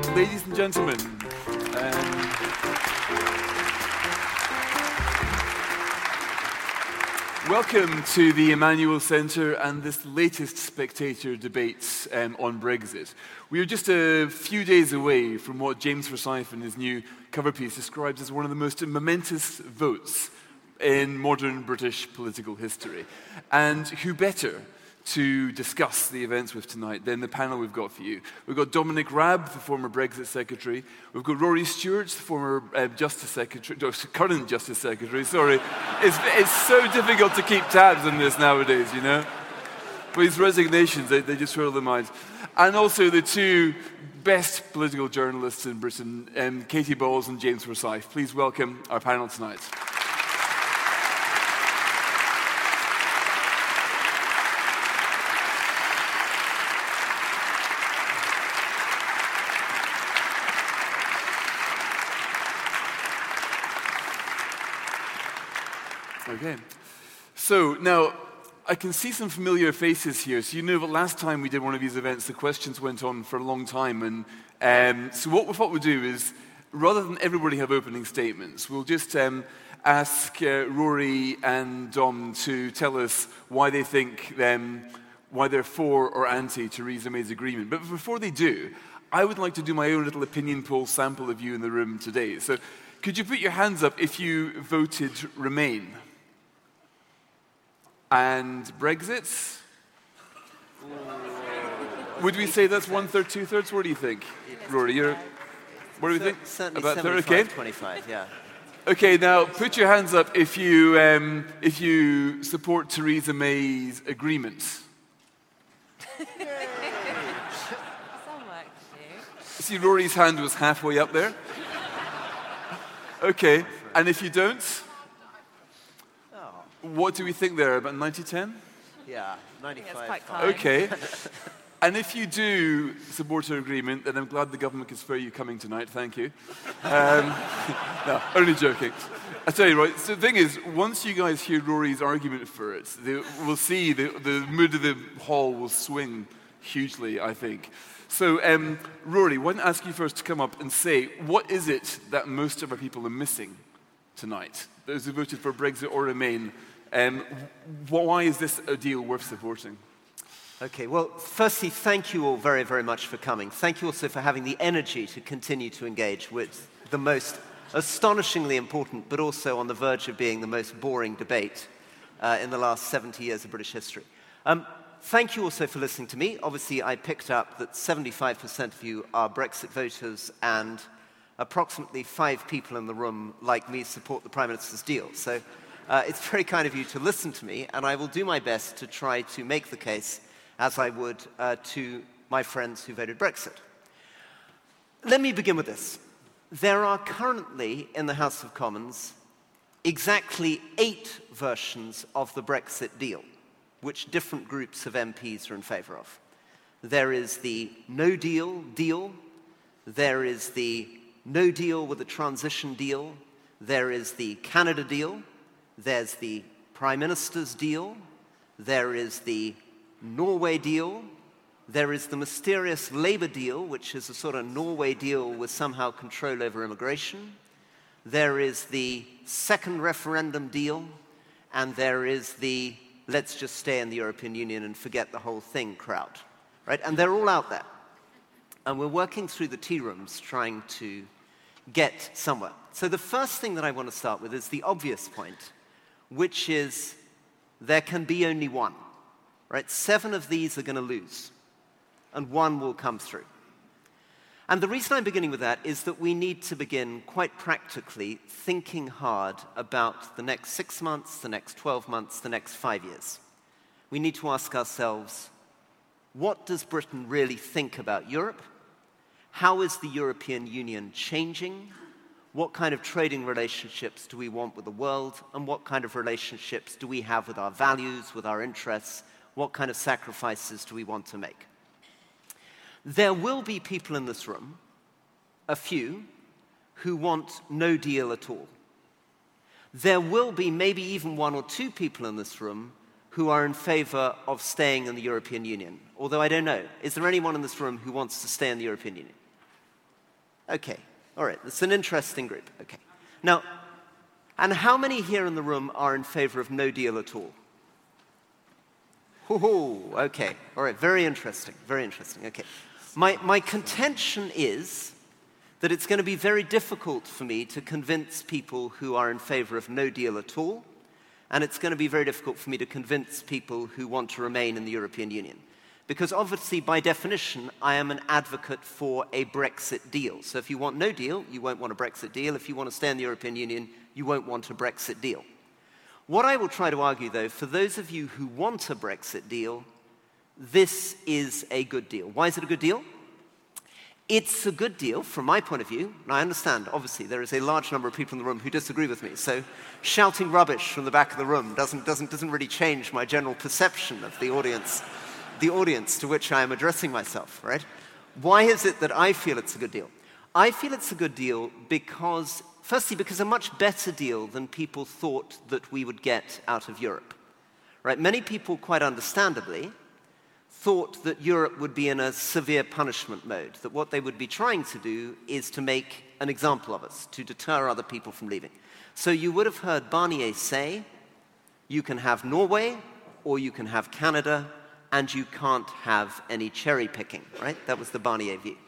ladies and gentlemen, welcome to the Emmanuel Centre and this latest Spectator debate on Brexit. We are just a few days away from what James Forsyth in his new cover piece describes as one of the most momentous votes in modern British political history. And who better to discuss the events with tonight than the panel we've got for you. We've got Dominic Raab, the former Brexit Secretary. We've got Rory Stewart, the former Justice Secretary, current Justice Secretary, sorry. It's so difficult to keep tabs on this nowadays, you know? But his resignations, they just swirl the minds. And also the two best political journalists in Britain, Katy Balls and James Forsyth. Please welcome our panel tonight. Okay. So now, I can see some familiar faces here. So you know that last time we did one of these events, the questions went on for a long time. And so what we thought we'd do is, rather than everybody have opening statements, we'll just ask Rory and Dom to tell us why they think, why they're for or anti Theresa May's agreement. But before they do, I would like to do my own little opinion poll sample of you in the room today. So could you put your hands up if you voted Remain? And Brexit? Would we say that's 1/3, 2/3? What do you think, Rory? What do you think? Certainly about 75-25, yeah. Okay, now put your hands up if you support Theresa May's agreement. Some work to do. See, Rory's hand was halfway up there. Okay, and if you don't? What do we think there, about 90-10? Yeah, 95. It's quite close. Okay. And if you do support our agreement, then I'm glad the government can spare you coming tonight. Thank you. No, only joking. I tell you, right, so the thing is, once you guys hear Rory's argument for it, we'll see the mood of the hall will swing hugely, I think. So, Rory, why don't I ask you first to come up and say, what is it that most of our people are missing tonight? Those who voted for Brexit or Remain, why is this a deal worth supporting? Okay, well, firstly, thank you all very, very much for coming. Thank you also for having the energy to continue to engage with the most astonishingly important, but also on the verge of being the most boring debate in the last 70 years of British history. Thank you also for listening to me. Obviously, I picked up that 75% of you are Brexit voters and approximately 5 people in the room, like me, support the Prime Minister's deal. So it's very kind of you to listen to me, and I will do my best to try to make the case as I would to my friends who voted Brexit. Let me begin with this. There are currently in the House of Commons exactly 8 versions of the Brexit deal, which different groups of MPs are in favour of. There is the no deal deal, there is the no deal with a transition deal, there is the Canada deal, there's the Prime Minister's deal, there is the Norway deal, there is the mysterious Labour deal, which is a sort of Norway deal with somehow control over immigration, there is the second referendum deal, and there is the let's just stay in the European Union and forget the whole thing crowd, right? And they're all out there. And we're working through the tea rooms trying to get somewhere. So the first thing that I want to start with is the obvious point, which is there can be only one, right? 7 of these are going to lose, and 1 will come through. And the reason I'm beginning with that is that we need to begin quite practically thinking hard about the next 6 months, the next 12 months, the next 5 years. We need to ask ourselves, what does Britain really think about Europe? How is the European Union changing? What kind of trading relationships do we want with the world? And what kind of relationships do we have with our values, with our interests? What kind of sacrifices do we want to make? There will be people in this room, a few, who want no deal at all. There will be maybe even 1 or 2 people in this room who are in favor of staying in the European Union. Although I don't know. Is there anyone in this room who wants to stay in the European Union? Okay, all right, that's an interesting group. Okay. Now, and how many here in the room are in favor of no deal at all? Okay, all right, very interesting, okay. My contention is that it's going to be very difficult for me to convince people who are in favor of no deal at all, and it's going to be very difficult for me to convince people who want to remain in the European Union. Because obviously, by definition, I am an advocate for a Brexit deal. So if you want no deal, you won't want a Brexit deal. If you want to stay in the European Union, you won't want a Brexit deal. What I will try to argue, though, for those of you who want a Brexit deal, this is a good deal. Why is it a good deal? It's a good deal from my point of view. And I understand, obviously, there is a large number of people in the room who disagree with me. So shouting rubbish from the back of the room doesn't really change my general perception of the audience to which I am addressing myself, right? Why is it that I feel it's a good deal? I feel it's a good deal because, firstly, because a much better deal than people thought that we would get out of Europe, right? Many people, quite understandably, thought that Europe would be in a severe punishment mode, that what they would be trying to do is to make an example of us, to deter other people from leaving. So you would have heard Barnier say, you can have Norway or you can have Canada, and you can't have any cherry picking, right? That was the Barnier view.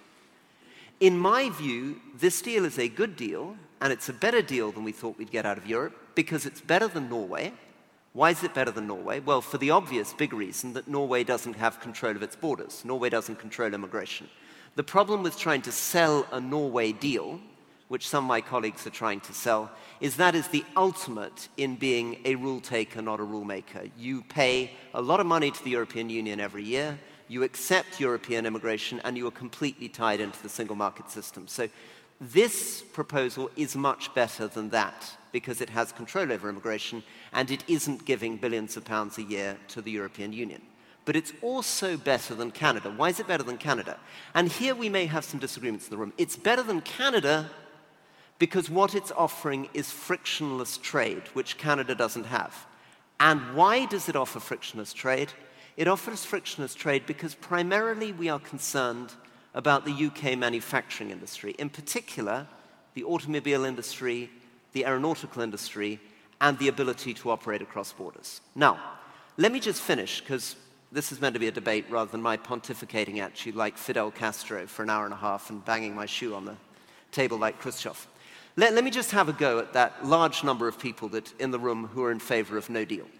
In my view, this deal is a good deal, and it's a better deal than we thought we'd get out of Europe, because it's better than Norway. Why is it better than Norway? Well, for the obvious big reason that Norway doesn't have control of its borders. Norway doesn't control immigration. The problem with trying to sell a Norway deal, which some of my colleagues are trying to sell, is that is the ultimate in being a rule taker, not a rule maker. You pay a lot of money to the European Union every year, you accept European immigration, and you are completely tied into the single market system. So this proposal is much better than that, because it has control over immigration, and it isn't giving billions of pounds a year to the European Union. But it's also better than Canada. Why is it better than Canada? And here we may have some disagreements in the room. It's better than Canada because what it's offering is frictionless trade, which Canada doesn't have. And why does it offer frictionless trade? It offers frictionless trade because primarily we are concerned about the UK manufacturing industry, in particular the automobile industry, the aeronautical industry, and the ability to operate across borders. Now, let me just finish, because this is meant to be a debate rather than my pontificating at you like Fidel Castro for an hour and a half and banging my shoe on the table like Khrushchev. Let me just have a go at that large number of people that in the room who are in favor of no deal.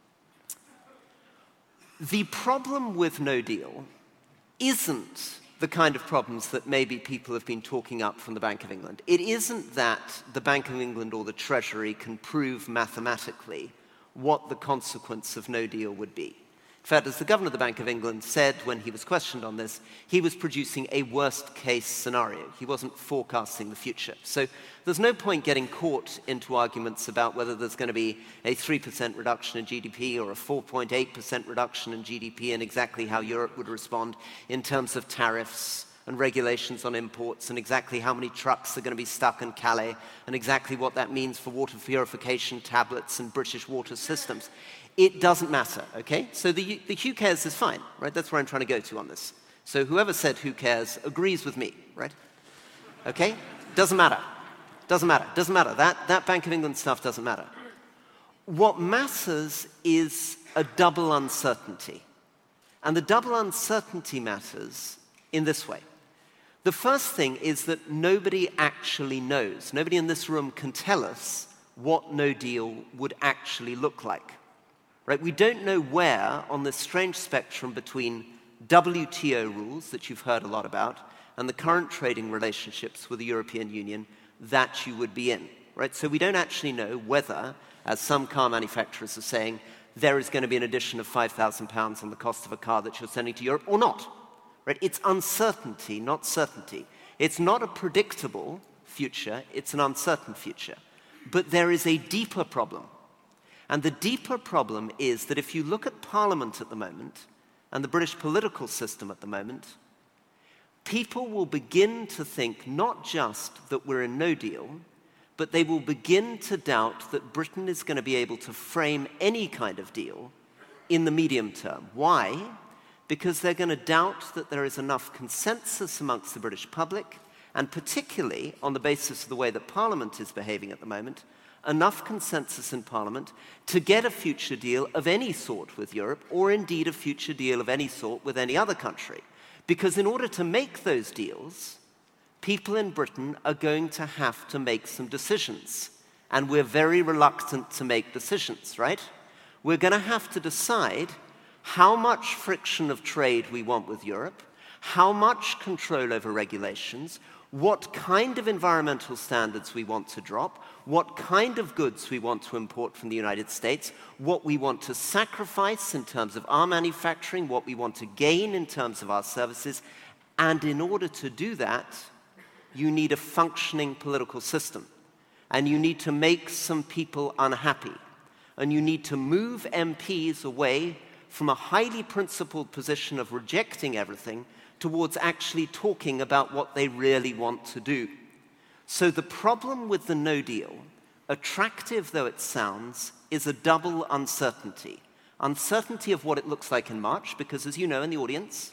The problem with no deal isn't the kind of problems that maybe people have been talking up from the Bank of England. It isn't that the Bank of England or the Treasury can prove mathematically what the consequence of no deal would be. In fact, as the Governor of the Bank of England said when he was questioned on this, he was producing a worst-case scenario. He wasn't forecasting the future. So there's no point getting caught into arguments about whether there's going to be a 3% reduction in GDP or a 4.8% reduction in GDP and exactly how Europe would respond in terms of tariffs and regulations on imports and exactly how many trucks are going to be stuck in Calais and exactly what that means for water purification tablets and British water systems. It doesn't matter, okay? So the who cares is fine, right? That's where I'm trying to go to on this. So whoever said who cares agrees with me, right? Okay? Doesn't matter. Doesn't matter. Doesn't matter. That Bank of England stuff doesn't matter. What matters is a double uncertainty. And the double uncertainty matters in this way. The first thing is that nobody actually knows. Nobody in this room can tell us what no deal would actually look like. Right? We don't know where on this strange spectrum between WTO rules that you've heard a lot about and the current trading relationships with the European Union that you would be in. Right? So we don't actually know whether, as some car manufacturers are saying, there is going to be an addition of £5,000 on the cost of a car that you're sending to Europe or not. Right? It's uncertainty, not certainty. It's not a predictable future, it's an uncertain future. But there is a deeper problem. And the deeper problem is that if you look at Parliament at the moment and the British political system at the moment, people will begin to think not just that we're in no deal, but they will begin to doubt that Britain is going to be able to frame any kind of deal in the medium term. Why? Because they're going to doubt that there is enough consensus amongst the British public and particularly on the basis of the way that Parliament is behaving at the moment, enough consensus in Parliament to get a future deal of any sort with Europe, or indeed a future deal of any sort with any other country. Because in order to make those deals, people in Britain are going to have to make some decisions. And we're very reluctant to make decisions, right? We're going to have to decide how much friction of trade we want with Europe, how much control over regulations, what kind of environmental standards we want to drop, what kind of goods we want to import from the United States, what we want to sacrifice in terms of our manufacturing, what we want to gain in terms of our services. And in order to do that, you need a functioning political system. And you need to make some people unhappy. And you need to move MPs away from a highly principled position of rejecting everything towards actually talking about what they really want to do. So the problem with the no deal, attractive though it sounds, is a double uncertainty. Uncertainty of what it looks like in March, because as you know in the audience,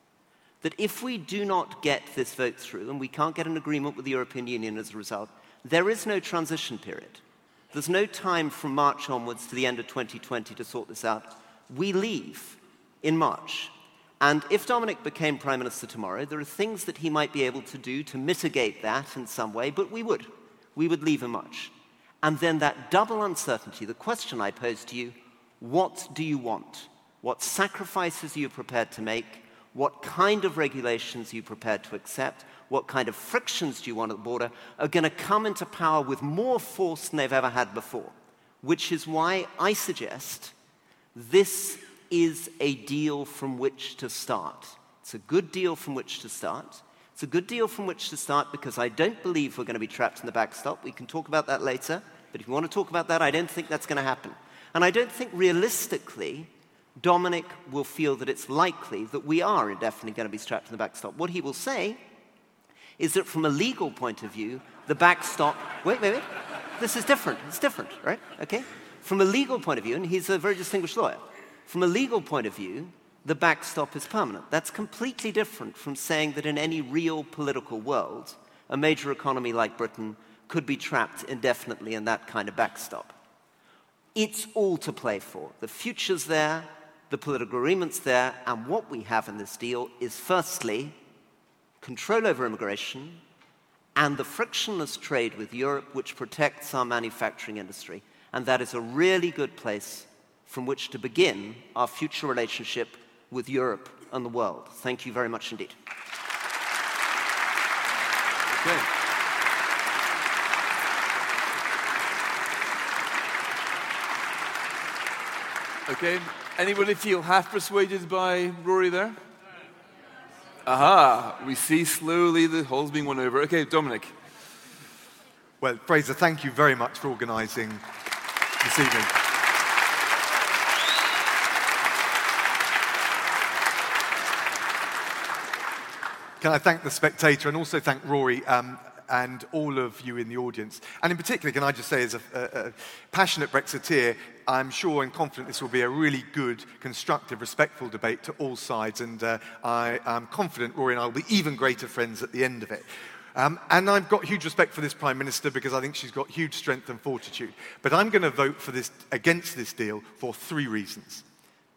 that if we do not get this vote through, and we can't get an agreement with the European Union as a result, there is no transition period. There's no time from March onwards to the end of 2020 to sort this out. We leave in March. And if Dominic became Prime Minister tomorrow, there are things that he might be able to do to mitigate that in some way, but we would. We would leave in March. And then that double uncertainty, the question I pose to you, what do you want? What sacrifices are you prepared to make? What kind of regulations are you prepared to accept? What kind of frictions do you want at the border are going to come into power with more force than they've ever had before? Which is why I suggest this is a deal from which to start. It's a good deal from which to start. It's a good deal from which to start because I don't believe we're going to be trapped in the backstop. We can talk about that later. But if you want to talk about that, I don't think that's going to happen. And I don't think realistically Dominic will feel that it's likely that we are indefinitely going to be strapped in the backstop. What he will say is that from a legal point of view, the backstop... Wait. This is different. It's different, right? Okay? From a legal point of view, and he's a very distinguished lawyer, from a legal point of view, the backstop is permanent. That's completely different from saying that in any real political world, a major economy like Britain could be trapped indefinitely in that kind of backstop. It's all to play for. The future's there, the political agreement's there, and what we have in this deal is firstly, control over immigration and the frictionless trade with Europe which protects our manufacturing industry. And that is a really good place from which to begin our future relationship with Europe and the world. Thank you very much indeed. Okay. Okay. Anybody feel half persuaded by Rory there? Aha. We see slowly the hall's being won over. Okay, Dominic. Well, Fraser, thank you very much for organising this evening. Can I thank the Spectator and also thank Rory and all of you in the audience. And in particular, can I just say, as a passionate Brexiteer, I'm sure and confident this will be a really good, constructive, respectful debate to all sides. And I am confident Rory and I will be even greater friends at the end of it. And I've got huge respect for this Prime Minister because I think she's got huge strength and fortitude. But I'm going to vote for against this deal for 3 reasons.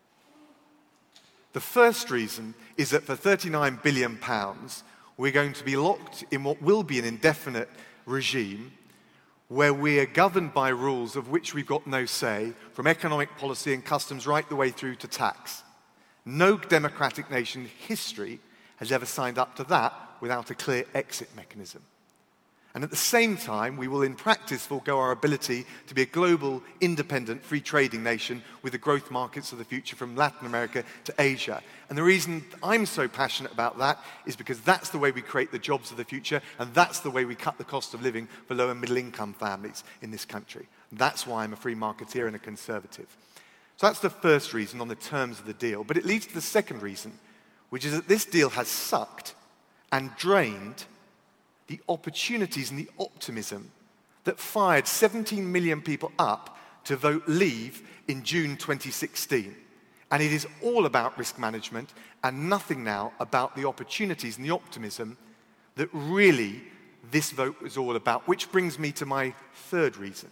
The first reason is that for £39 billion, we're going to be locked in what will be an indefinite regime where we are governed by rules of which we've got no say, from economic policy and customs right the way through to tax. No democratic nation in history has ever signed up to that without a clear exit mechanism. And at the same time, we will in practice forego our ability to be a global, independent, free trading nation with the growth markets of the future from Latin America to Asia. And the reason I'm so passionate about that is because that's the way we create the jobs of the future, and that's the way we cut the cost of living for low and middle income families in this country. And that's why I'm a free marketeer and a conservative. So that's the first reason on the terms of the deal. But it leads to the second reason, which is that this deal has sucked and drained the opportunities and the optimism that fired 17 million people up to vote leave in June 2016. And it is all about risk management and nothing now about the opportunities and the optimism that really this vote was all about, which brings me to my third reason,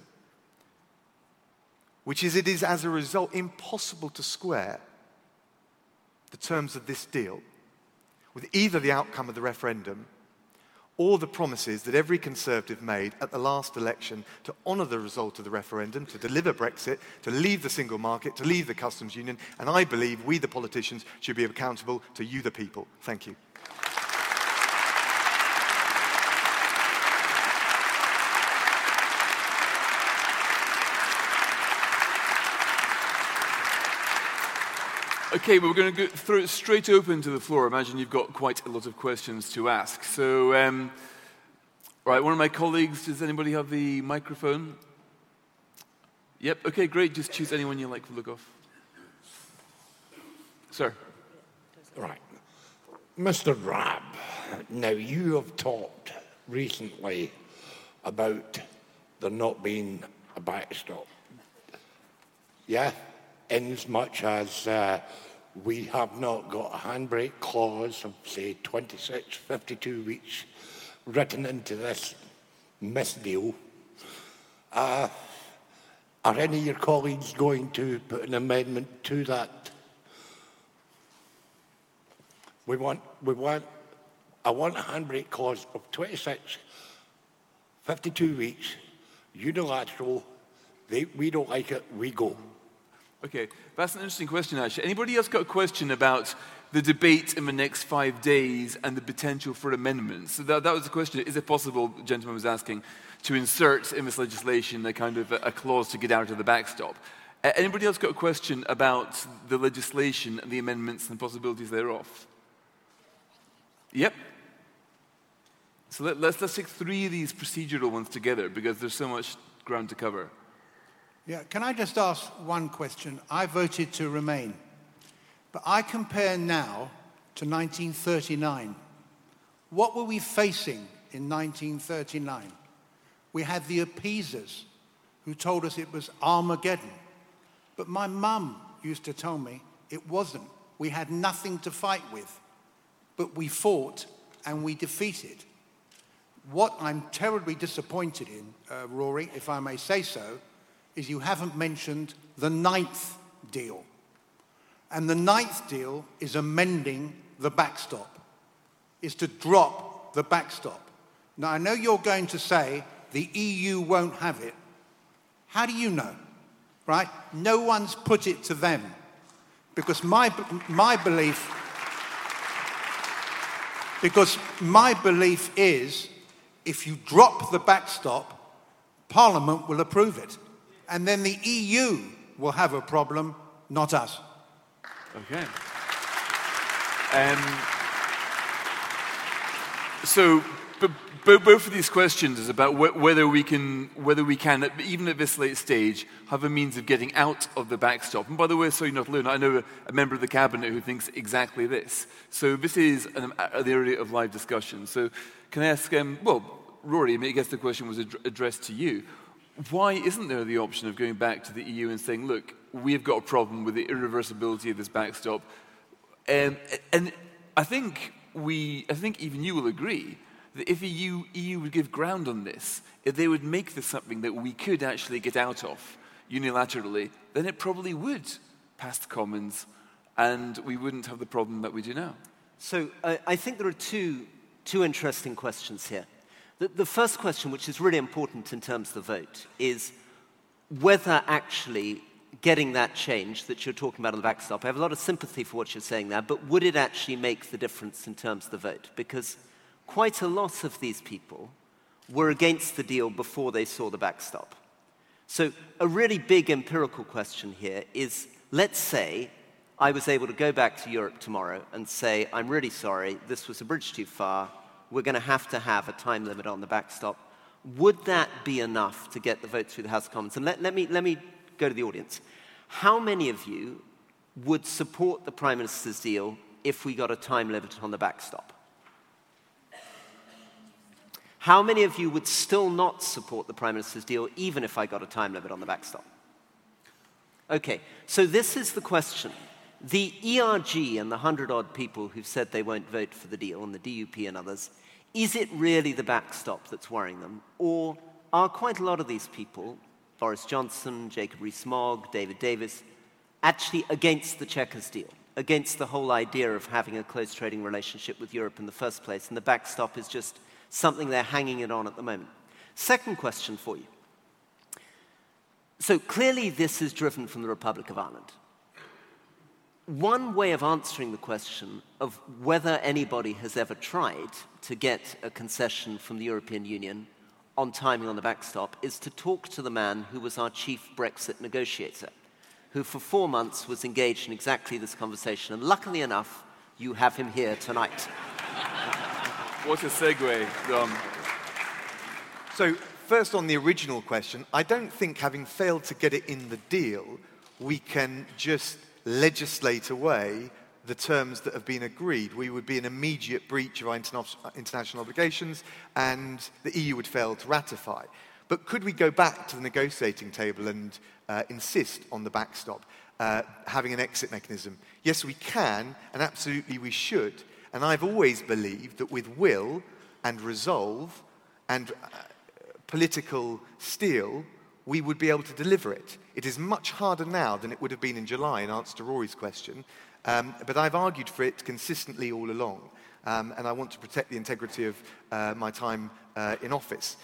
which is it is as a result impossible to square the terms of this deal with either the outcome of the referendum or the promises that every Conservative made at the last election to honour the result of the referendum, to deliver Brexit, to leave the single market, to leave the customs union. And I believe we, the politicians, should be accountable to you, the people. Thank you. Okay, well, we're going to throw it straight open to the floor. Imagine you've got quite a lot of questions to ask. So, right, one of my colleagues, does anybody have the microphone? Yep, okay, great. Just choose anyone you like to look off. Sir. Right. Mr. Rabb, now you have talked recently about there not being a backstop. Yeah? In as much as we have not got a handbrake clause of, say, 26, 52 weeks written into this misdeal. Are any of your colleagues going to put an amendment to that? I want a handbrake clause of 26, 52 weeks, unilateral. We don't like it, we go. Okay, that's an interesting question, actually. Anybody else got a question about the debate in the next 5 days and the potential for amendments? So that was the question. Is it possible, the gentleman was asking, to insert in this legislation a kind of a clause to get out of the backstop? Anybody else got a question about the legislation and the amendments and possibilities thereof? Yep. So let's take three of these procedural ones together because there's so much ground to cover. Yeah, can I just ask one question? I voted to remain, but I compare now to 1939. What were we facing in 1939? We had the appeasers who told us it was Armageddon. But my mum used to tell me it wasn't. We had nothing to fight with, but we fought and we defeated. What I'm terribly disappointed in, Rory, if I may say so, is you haven't mentioned the 9th deal. And the 9th deal is amending the backstop, is to drop the backstop. Now, I know you're going to say the EU won't have it. How do you know, right? No one's put it to them. Because my belief is if you drop the backstop, Parliament will approve it. And then the EU will have a problem, not us. Okay. So both of these questions is about whether we can, even at this late stage, have a means of getting out of the backstop. And by the way, so you're not alone, I know a member of the Cabinet who thinks exactly this. So this is the area of live discussion. So can I ask, Rory, I guess the question was addressed to you. Why isn't there the option of going back to the EU and saying, look, we've got a problem with the irreversibility of this backstop? And I think even you will agree that if the EU would give ground on this, if they would make this something that we could actually get out of unilaterally, then it probably would pass the Commons and we wouldn't have the problem that we do now. So I think there are two interesting questions here. The first question, which is really important in terms of the vote, is whether actually getting that change that you're talking about on the backstop, I have a lot of sympathy for what you're saying there, but would it actually make the difference in terms of the vote? Because quite a lot of these people were against the deal before they saw the backstop. So a really big empirical question here is, let's say I was able to go back to Europe tomorrow and say, I'm really sorry, this was a bridge too far, we're going to have a time limit on the backstop. Would that be enough to get the vote through the House of Commons? And let me go to the audience. How many of you would support the Prime Minister's deal if we got a time limit on the backstop? How many of you would still not support the Prime Minister's deal even if I got a time limit on the backstop? Okay, so this is the question. The ERG and the 100-odd people who've said they won't vote for the deal, and the DUP and others, is it really the backstop that's worrying them? Or are quite a lot of these people, Boris Johnson, Jacob Rees-Mogg, David Davis, actually against the Chequers deal, against the whole idea of having a close trading relationship with Europe in the first place, and the backstop is just something they're hanging it on at the moment? Second question for you. So clearly this is driven from the Republic of Ireland. One way of answering the question of whether anybody has ever tried to get a concession from the European Union on timing on the backstop is to talk to the man who was our chief Brexit negotiator, who for 4 months was engaged in exactly this conversation. And luckily enough, you have him here tonight. What a segue, Dom. So, first on the original question, I don't think having failed to get it in the deal, we can just legislate away the terms that have been agreed. We would be an immediate breach of our international obligations, and the EU would fail to ratify. But could we go back to the negotiating table and insist on the backstop, having an exit mechanism? Yes, we can, and absolutely we should. And I've always believed that with will and resolve and political steel, we would be able to deliver it. It is much harder now than it would have been in July, in answer to Rory's question. But I've argued for it consistently all along. And I want to protect the integrity of my time in office.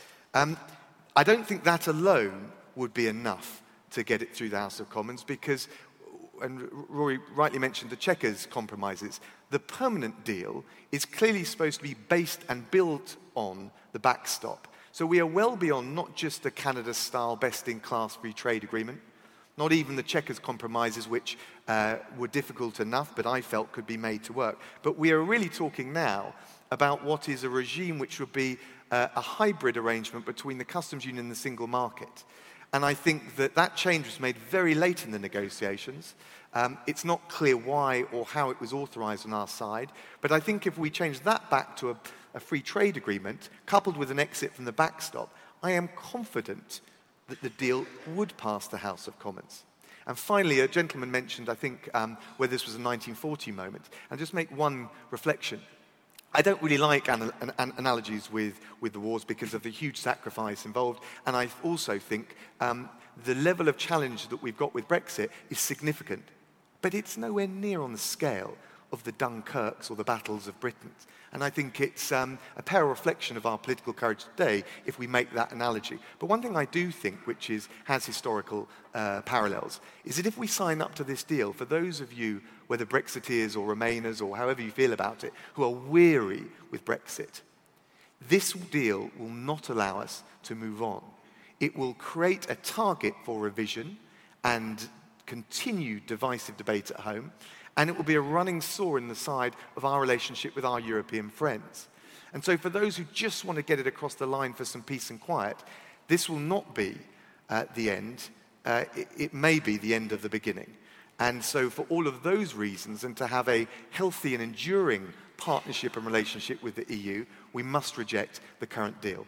I don't think that alone would be enough to get it through the House of Commons because, and Rory rightly mentioned the Chequers compromises, the permanent deal is clearly supposed to be based and built on the backstop. So we are well beyond not just the Canada-style best-in-class free trade agreement, not even the Chequers compromises, which were difficult enough, but I felt could be made to work. But we are really talking now about what is a regime which would be a hybrid arrangement between the customs union and the single market. And I think that that change was made very late in the negotiations. It's not clear why or how it was authorised on our side, but I think if we change that back to a free trade agreement, coupled with an exit from the backstop, I am confident that the deal would pass the House of Commons. And finally, a gentleman mentioned, I think, where this was a 1940 moment. And just make one reflection. I don't really like analogies with the wars because of the huge sacrifice involved. And I also think the level of challenge that we've got with Brexit is significant. But it's nowhere near on the scale of the Dunkirks or the battles of Britain. And I think it's a pale reflection of our political courage today if we make that analogy. But one thing I do think, which has historical parallels, is that if we sign up to this deal, for those of you, whether Brexiteers or Remainers or however you feel about it, who are weary with Brexit, this deal will not allow us to move on. It will create a target for revision and continued divisive debate at home, and it will be a running sore in the side of our relationship with our European friends. And so for those who just want to get it across the line for some peace and quiet, this will not be the end. It may be the end of the beginning. And so for all of those reasons, and to have a healthy and enduring partnership and relationship with the EU, we must reject the current deal.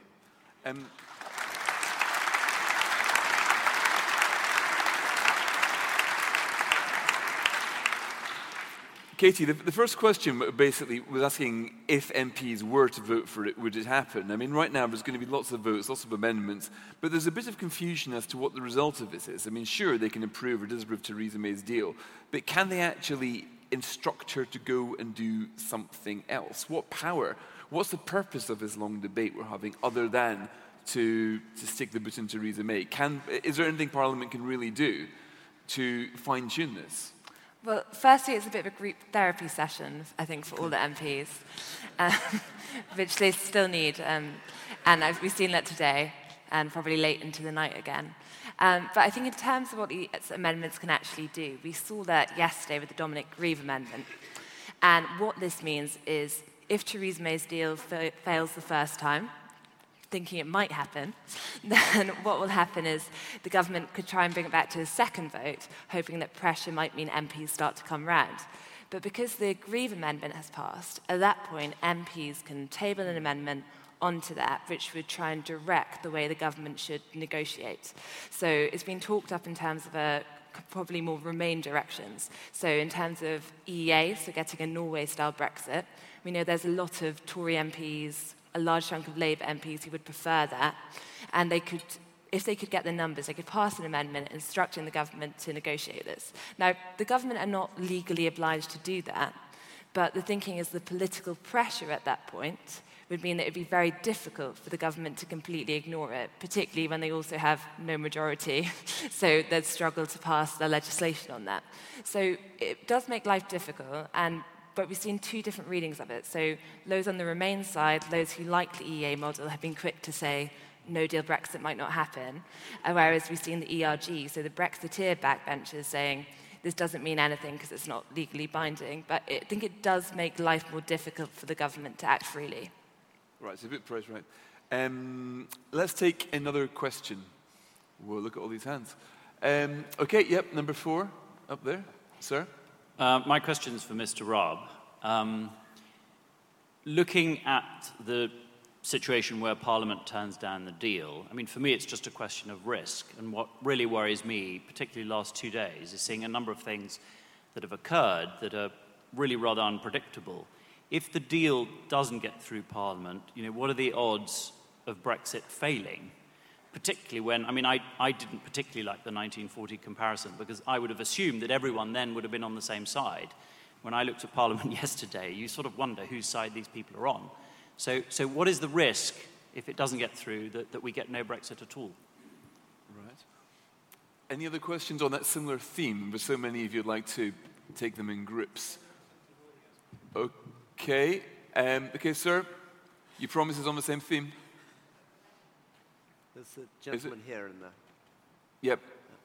Katie, the first question basically was asking if MPs were to vote for it, would it happen? I mean, right now there's going to be lots of votes, lots of amendments, but there's a bit of confusion as to what the result of this is. I mean, sure, they can approve or disapprove Theresa May's deal, but can they actually instruct her to go and do something else? What power? What's the purpose of this long debate we're having other than to stick the boot in Theresa May? Is there anything Parliament can really do to fine-tune this? Well, firstly, it's a bit of a group therapy session, I think, for all the MPs, which they still need. And we've seen that today, and probably late into the night again. But I think in terms of what the amendments can actually do, we saw that yesterday with the Dominic Grieve amendment. And what this means is if Theresa May's deal fails the first time, thinking it might happen, then what will happen is the government could try and bring it back to a second vote, hoping that pressure might mean MPs start to come round. But because the Grieve amendment has passed, at that point, MPs can table an amendment onto that, which would try and direct the way the government should negotiate. So it's been talked up in terms of probably more Remain directions. So in terms of EEA, so getting a Norway-style Brexit, we know there's a lot of Tory MPs a large chunk of Labour MPs who would prefer that, and they could, if they could get the numbers, they could pass an amendment instructing the government to negotiate this. Now, the government are not legally obliged to do that, but the thinking is the political pressure at that point would mean that it would be very difficult for the government to completely ignore it, particularly when they also have no majority, so they'd struggle to pass their legislation on that. So it does make life difficult, but we've seen two different readings of it. So those on the Remain side, those who like the EEA model, have been quick to say no-deal Brexit might not happen, whereas we've seen the ERG, so the Brexiteer backbenchers, saying this doesn't mean anything because it's not legally binding, but I think it does make life more difficult for the government to act freely. Right, so a bit price right. Let's take another question. We'll look at all these hands. Okay, yep, number 4, up there. Sir? My question is for Mr. Raab. Looking at the situation where Parliament turns down the deal, I mean, for me, it's just a question of risk. And what really worries me, particularly the last 2 days, is seeing a number of things that have occurred that are really rather unpredictable. If the deal doesn't get through Parliament, what are the odds of Brexit failing? Particularly when, I didn't particularly like the 1940 comparison because I would have assumed that everyone then would have been on the same side. When I looked at Parliament yesterday, you sort of wonder whose side these people are on. So what is the risk, if it doesn't get through, that we get no Brexit at all? Right. Any other questions on that similar theme? With so many of you would like to take them in groups. Okay. Okay, sir. You promise it's on the same theme? There's a gentleman here in the... Yep.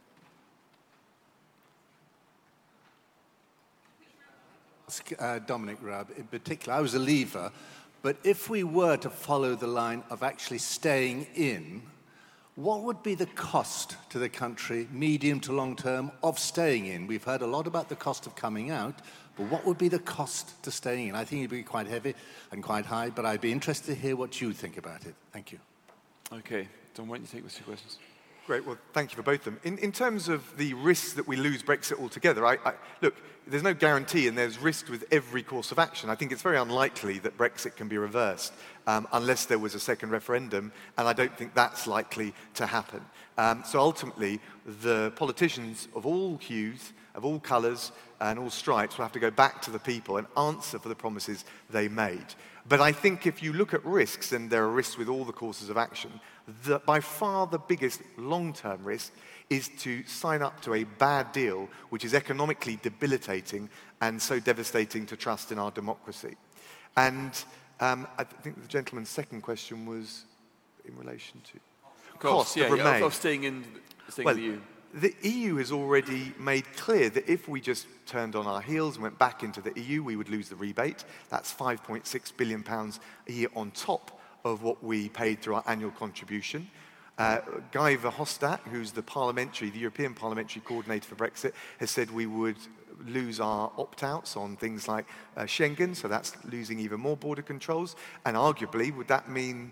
Dominic Raab in particular. I was a leaver, but if we were to follow the line of actually staying in, what would be the cost to the country, medium to long term, of staying in? We've heard a lot about the cost of coming out, but what would be the cost to staying in? I think it'd be quite heavy and quite high, but I'd be interested to hear what you think about it. Thank you. Okay. Don, why don't you take those 2 questions? Great. Well, thank you for both of them. In terms of the risks that we lose Brexit altogether, look, there's no guarantee and there's risk with every course of action. I think it's very unlikely that Brexit can be reversed unless there was a second referendum, and I don't think that's likely to happen. So ultimately, the politicians of all hues, of all colours and all stripes will have to go back to the people and answer for the promises they made. But I think if you look at risks, and there are risks with all the courses of action, by far the biggest long-term risk is to sign up to a bad deal which is economically debilitating and so devastating to trust in our democracy. And I think the gentleman's second question was in relation to cost of Remain. Of staying in the EU. The EU has already made clear that if we just turned on our heels and went back into the EU, we would lose the rebate. That's £5.6 billion a year on top of what we paid through our annual contribution. Guy Verhofstadt, who's the European parliamentary coordinator for Brexit, has said we would lose our opt-outs on things like Schengen, so that's losing even more border controls. And arguably, would that mean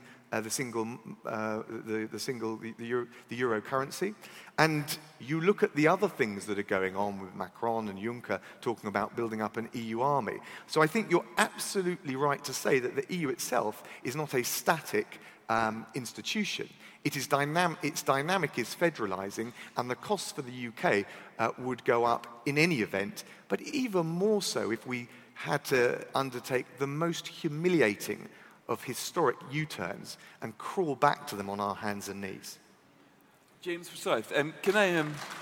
the euro currency? And you look at the other things that are going on with Macron and Juncker talking about building up an EU army. So I think you're absolutely right to say that the EU itself is not a static institution. Its dynamic is federalising, and the costs for the UK would go up in any event, but even more so if we had to undertake the most humiliating of historic U-turns and crawl back to them on our hands and knees. James Forsyth, can I...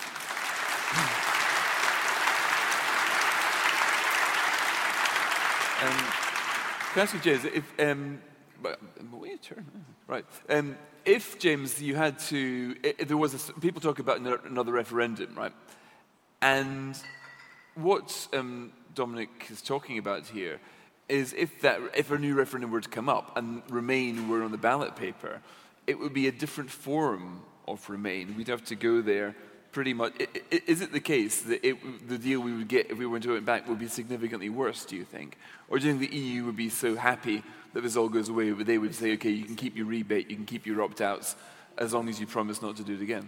can I ask you, James, if... wait, turn. Right. If, James, you had to... If there was people talk about another referendum, right? And what Dominic is talking about here is if a new referendum were to come up and Remain were on the ballot paper, it would be a different form of Remain. We'd have to go there pretty much. Is it the case that the deal we would get if we were to went back would be significantly worse, do you think? Or do you think the EU would be so happy that this all goes away, but they would say, okay, you can keep your rebate, you can keep your opt-outs, as long as you promise not to do it again?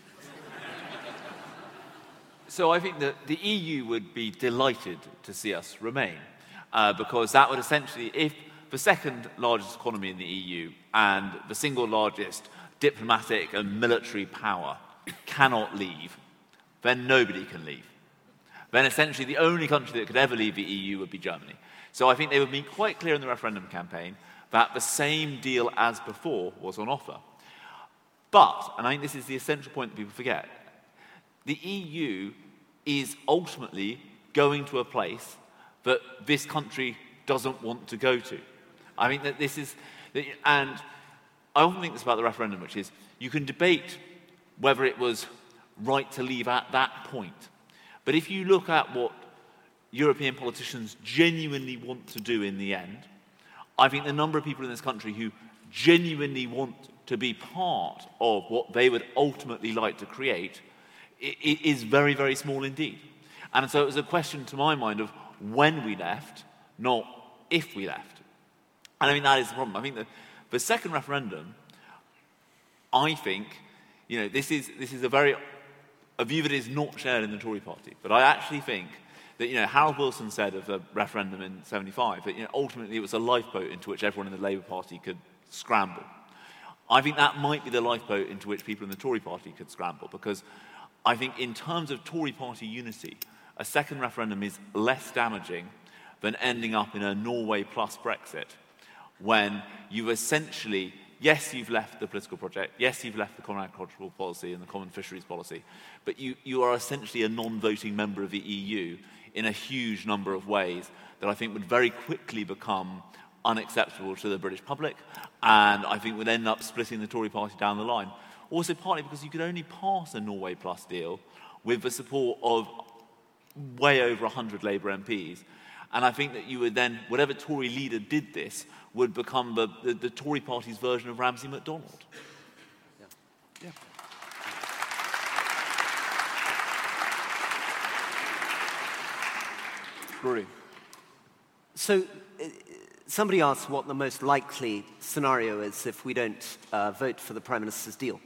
So I think that the EU would be delighted to see us remain, because that would essentially, if the second largest economy in the EU and the single largest diplomatic and military power cannot leave, then nobody can leave. Then essentially the only country that could ever leave the EU would be Germany. So I think they would be quite clear in the referendum campaign that the same deal as before was on offer. But, and I think this is the essential point that people forget, the EU is ultimately going to a place that this country doesn't want to go to. I think that this is, and I often think this about the referendum, which is you can debate whether it was right to leave at that point. But if you look at what European politicians genuinely want to do in the end, I think the number of people in this country who genuinely want to be part of what they would ultimately like to create is very, very small indeed. And so it was a question to my mind of when we left, not if we left. And I mean, that is the problem. I think the second referendum, I think, this is a view that is not shared in the Tory party. But I actually think that, Harold Wilson said of the referendum in 75 that, ultimately it was a lifeboat into which everyone in the Labour Party could scramble. I think that might be the lifeboat into which people in the Tory party could scramble, because I think in terms of Tory party unity, a second referendum is less damaging than ending up in a Norway plus Brexit, when you essentially, yes, you've left the political project, yes, you've left the common agricultural policy and the common fisheries policy, but you are essentially a non-voting member of the EU in a huge number of ways that I think would very quickly become unacceptable to the British public, and I think would end up splitting the Tory party down the line. Also partly because you could only pass a Norway Plus deal with the support of way over 100 Labour MPs. And I think that you would then, whatever Tory leader did this, would become the Tory party's version of Ramsay MacDonald. Yeah. Rory. So, somebody asked what the most likely scenario is if we don't vote for the Prime Minister's deal.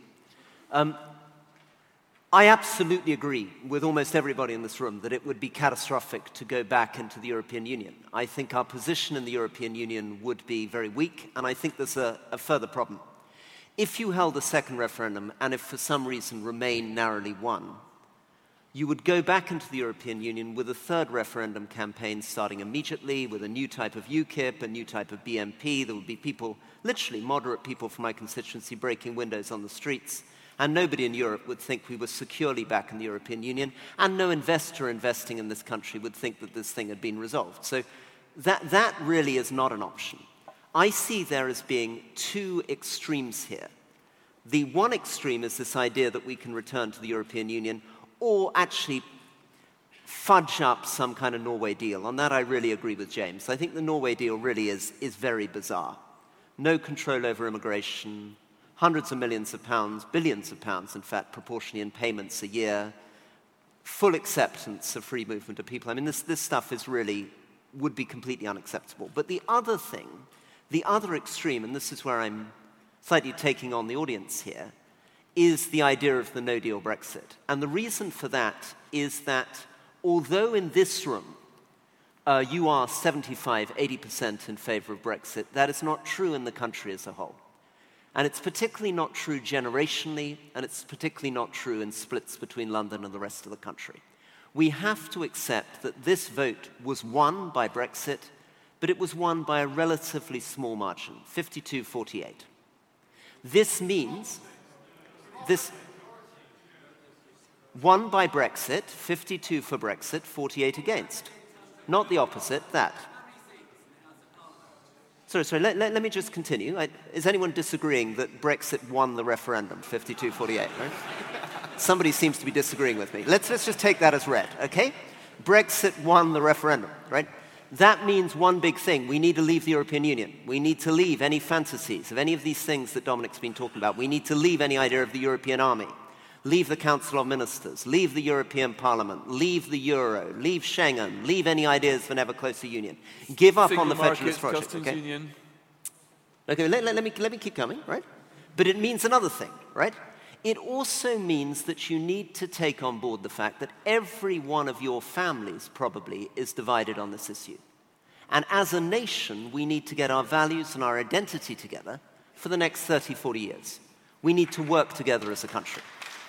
I absolutely agree with almost everybody in this room that it would be catastrophic to go back into the European Union. I think our position in the European Union would be very weak, and I think there's a further problem. If you held a second referendum, and if for some reason Remain narrowly won, you would go back into the European Union with a third referendum campaign starting immediately, with a new type of UKIP, a new type of BNP. There would be people, literally moderate people from my constituency, breaking windows on the streets. And nobody in Europe would think we were securely back in the European Union, and no investor investing in this country would think that this thing had been resolved. So that really is not an option. I see there as being two extremes here. The one extreme is this idea that we can return to the European Union or actually fudge up some kind of Norway deal. On that, I really agree with James. I think the Norway deal really is very bizarre. No control over immigration, hundreds of millions of pounds, billions of pounds, in fact, proportionally in payments a year, full acceptance of free movement of people. I mean, this stuff would be completely unacceptable. But the other thing, the other extreme, and this is where I'm slightly taking on the audience here, is the idea of the no-deal Brexit. And the reason for that is that although in this room you are 75, 80% in favor of Brexit, that is not true in the country as a whole. And it's particularly not true generationally, and it's particularly not true in splits between London and the rest of the country. We have to accept that this vote was won by Brexit, but it was won by a relatively small margin, 52-48. This means this won by Brexit, 52 for Brexit, 48 against. Not the opposite, that. Sorry, let me just continue. Is anyone disagreeing that Brexit won the referendum, 52-48, right? Somebody seems to be disagreeing with me. Let's just take that as read, okay? Brexit won the referendum, right? That means one big thing. We need to leave the European Union. We need to leave any fantasies of any of these things that Dominic's been talking about. We need to leave any idea of the European army. Leave the Council of Ministers. Leave the European Parliament. Leave the Euro. Leave Schengen. Leave any ideas of an ever closer union. Give up on the federalist project. Okay? Union. Okay, let me keep coming, right? But it means another thing, right? It also means that you need to take on board the fact that every one of your families probably is divided on this issue. And as a nation, we need to get our values and our identity together for the next 30, 40 years. We need to work together as a country.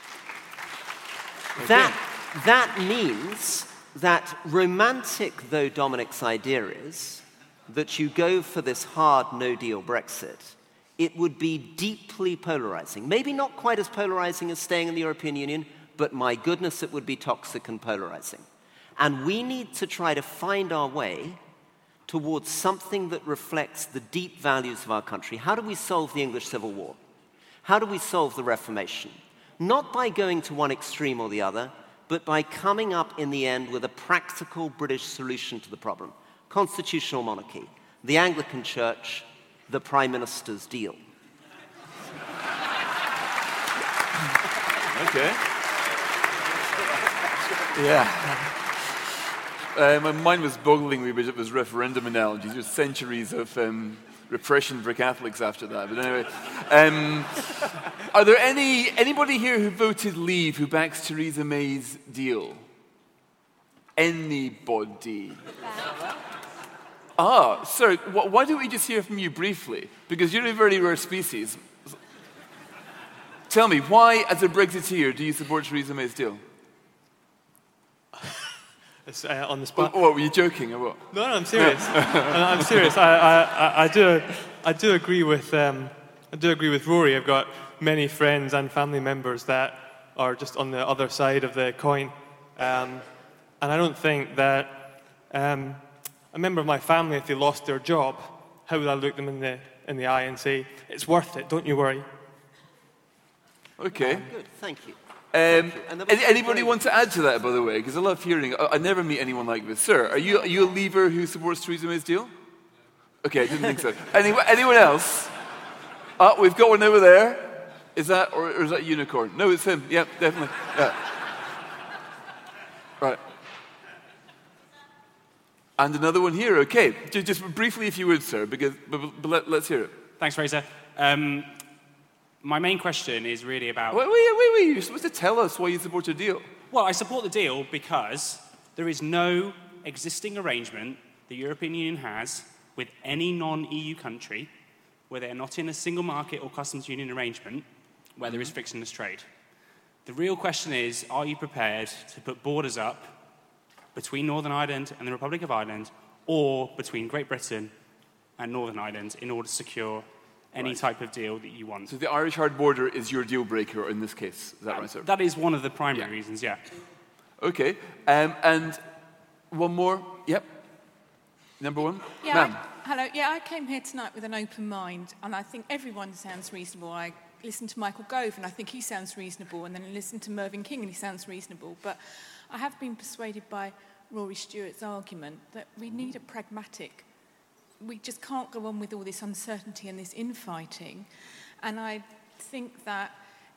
Okay. That means that, romantic though Dominic's idea is, that you go for this hard no-deal Brexit, it would be deeply polarizing. Maybe not quite as polarizing as staying in the European Union, but my goodness, it would be toxic and polarizing. And we need to try to find our way towards something that reflects the deep values of our country. How do we solve the English Civil War? How do we solve the Reformation? Not by going to one extreme or the other, but by coming up in the end with a practical British solution to the problem. Constitutional monarchy, the Anglican Church, the Prime Minister's deal. Okay. Yeah. My mind was boggling me, but it was referendum analogies. There's centuries of repression for Catholics after that. But anyway, are there anybody here who voted Leave who backs Theresa May's deal? Anybody? Sir, why don't we just hear from you briefly? Because you're a very rare species. Tell me, why, as a Brexiteer, do you support Theresa May's deal? On the spot. What, were you joking or what? No, I'm serious. I'm serious. I do agree with Rory. I've got many friends and family members that are just on the other side of the coin, and I don't think that a member of my family, if they lost their job, how would I look them in the eye and say, "It's worth it. Don't you worry." Good, Okay. thank you. Anybody want to add to that, by the way? Because I love hearing. I never meet anyone like this. Sir, are you a Leaver who supports Theresa May's deal? Okay, I didn't think so. Anyone else? We've got one over there. Is that, or is that a unicorn? No, it's him. Yep, definitely. Yeah. Right. And another one here. Okay, just briefly, if you would, sir, but let's hear it. Thanks, Fraser. My main question is really about... Wait. You're supposed to tell us why you support a deal. Well, I support the deal because there is no existing arrangement the European Union has with any non-EU country where they are not in a single market or customs union arrangement where there is frictionless trade. The real question is, are you prepared to put borders up between Northern Ireland and the Republic of Ireland, or between Great Britain and Northern Ireland, in order to secure any type of deal that you want? So the Irish hard border is your deal breaker in this case. Is that right, sir? That is one of the primary reasons, yeah. Okay. And one more. Yep. Number one. Yeah. Ma'am. Hello. Yeah, I came here tonight with an open mind, and I think everyone sounds reasonable. I listened to Michael Gove, and I think he sounds reasonable, and then I listened to Mervyn King, and he sounds reasonable. But I have been persuaded by Rory Stewart's argument that we need a pragmatic. We just can't go on with all this uncertainty and this infighting. And I think that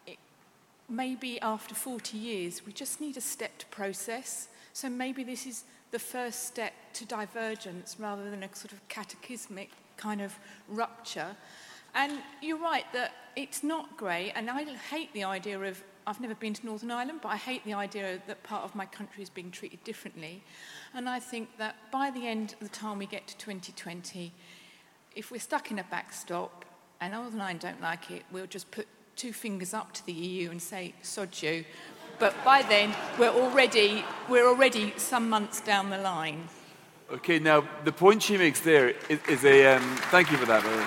maybe after 40 years, we just need a stepped process. So maybe this is the first step to divergence rather than a sort of cataclysmic kind of rupture. And you're right that it's not great, and I hate the idea of, I've never been to Northern Ireland, but I hate the idea that part of my country is being treated differently. And I think that by the end of the time we get to 2020, if we're stuck in a backstop and Northern Ireland don't like it, we'll just put two fingers up to the EU and say, sod you. But by then, we're already some months down the line. Okay, now the point she makes there is a, thank you for that, by the way.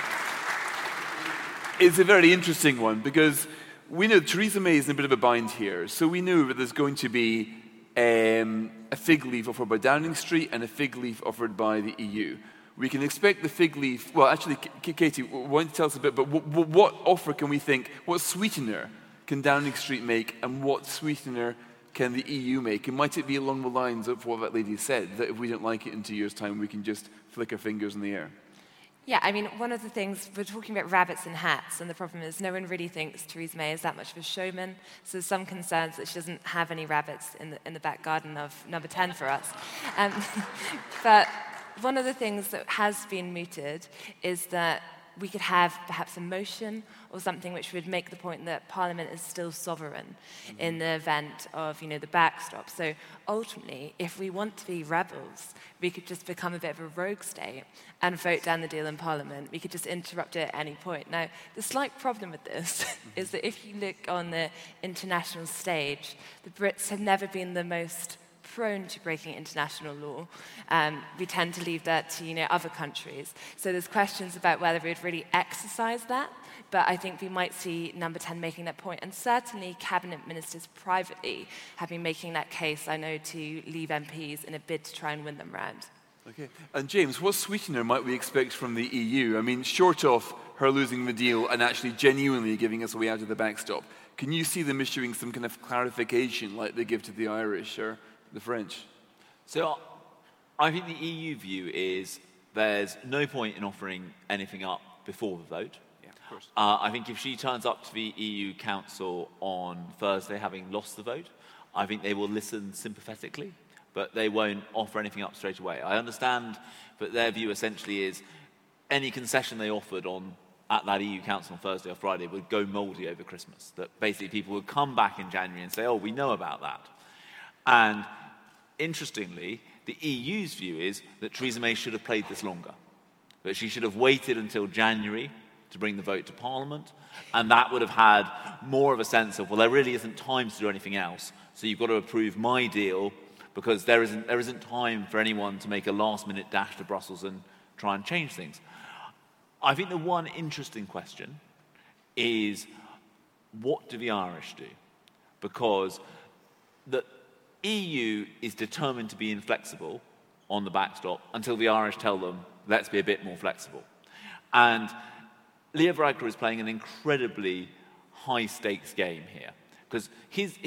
It's a very interesting one, because we know Theresa May is in a bit of a bind here. So we know that there's going to be a fig leaf offered by Downing Street and a fig leaf offered by the EU. We can expect the fig leaf, well, actually, Katie, why don't you tell us a bit, but what offer can we think, what sweetener can Downing Street make, and what sweetener can the EU make? And might it be along the lines of what that lady said, that if we don't like it in 2 years' time, we can just flick our fingers in the air? Yeah, I mean, one of the things, we're talking about rabbits and hats, and the problem is no one really thinks Theresa May is that much of a showman, so there's some concerns that she doesn't have any rabbits in the back garden of number 10 for us. But one of the things that has been mooted is that we could have perhaps a motion or something which would make the point that Parliament is still sovereign in the event of, the backstop. So ultimately, if we want to be rebels, we could just become a bit of a rogue state and vote down the deal in Parliament. We could just interrupt it at any point. Now, the slight problem with this is that if you look on the international stage, the Brits have never been the most prone to breaking international law. We tend to leave that to other countries. So there's questions about whether we'd really exercise that, but I think we might see Number 10 making that point. And certainly cabinet ministers privately have been making that case, I know, to leave MPs in a bid to try and win them round. Okay. And James, what sweetener might we expect from the EU? I mean, short of her losing the deal and actually genuinely giving us a way out of the backstop, can you see them issuing some kind of clarification like they give to the Irish or the French? So I think the EU view is there's no point in offering anything up before the vote. Yeah, of course. I think if she turns up to the EU Council on Thursday having lost the vote, I think they will listen sympathetically, but they won't offer anything up straight away. I understand that their view essentially is any concession they offered at that EU Council on Thursday or Friday would go mouldy over Christmas. That basically people would come back in January and say, oh, we know about that. And interestingly, the EU's view is that Theresa May should have played this longer, that she should have waited until January to bring the vote to Parliament, and that would have had more of a sense of, well, there really isn't time to do anything else, so you've got to approve my deal because there isn't time for anyone to make a last-minute dash to Brussels and try and change things. I think the one interesting question is, what do the Irish do? Because the EU is determined to be inflexible on the backstop until the Irish tell them, let's be a bit more flexible. And Leo Varadkar is playing an incredibly high-stakes game here. Because this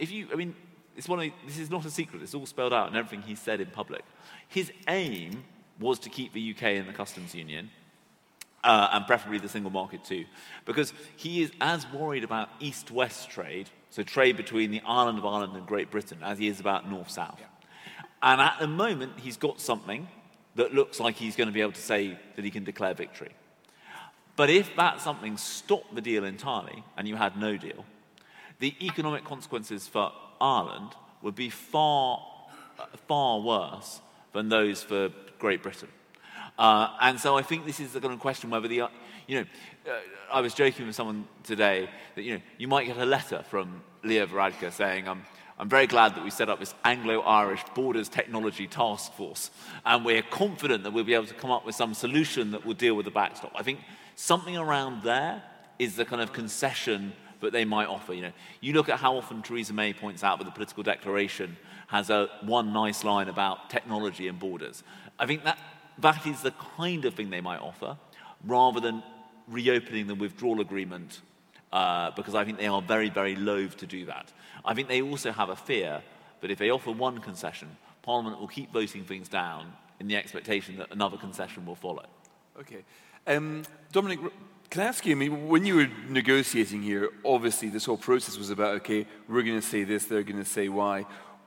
is not a secret, it's all spelled out in everything he said in public. His aim was to keep the UK in the customs union, and preferably the single market too, because he is as worried about east-west trade, so trade between the island of Ireland and Great Britain, as he is about north-south. Yeah. And at the moment, he's got something that looks like he's going to be able to say that he can declare victory. But if that something stopped the deal entirely, and you had no deal, the economic consequences for Ireland would be far, far worse than those for Great Britain. And so I think this is the kind of question whether I was joking with someone today that, you might get a letter from Leo Varadkar saying, I'm very glad that we set up this Anglo-Irish Borders Technology Task Force, and we're confident that we'll be able to come up with some solution that will deal with the backstop. I think something around there is the kind of concession that they might offer. You look at how often Theresa May points out that the political declaration has one nice line about technology and borders. I think that is the kind of thing they might offer, rather than reopening the withdrawal agreement, because I think they are very, very loath to do that. I think they also have a fear that if they offer one concession, Parliament will keep voting things down in the expectation that another concession will follow. Okay. Dominic, can I ask you, when you were negotiating here, obviously this whole process was about, okay, we're going to say this, they're going to say why.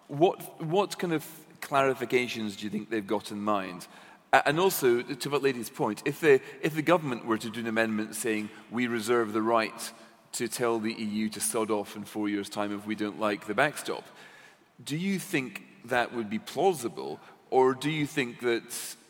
What kind of clarifications do you think they've got in mind? And also, to that lady's point, if the government were to do an amendment saying we reserve the right to tell the EU to sod off in 4 years' time if we don't like the backstop, do you think that would be plausible, or do you think that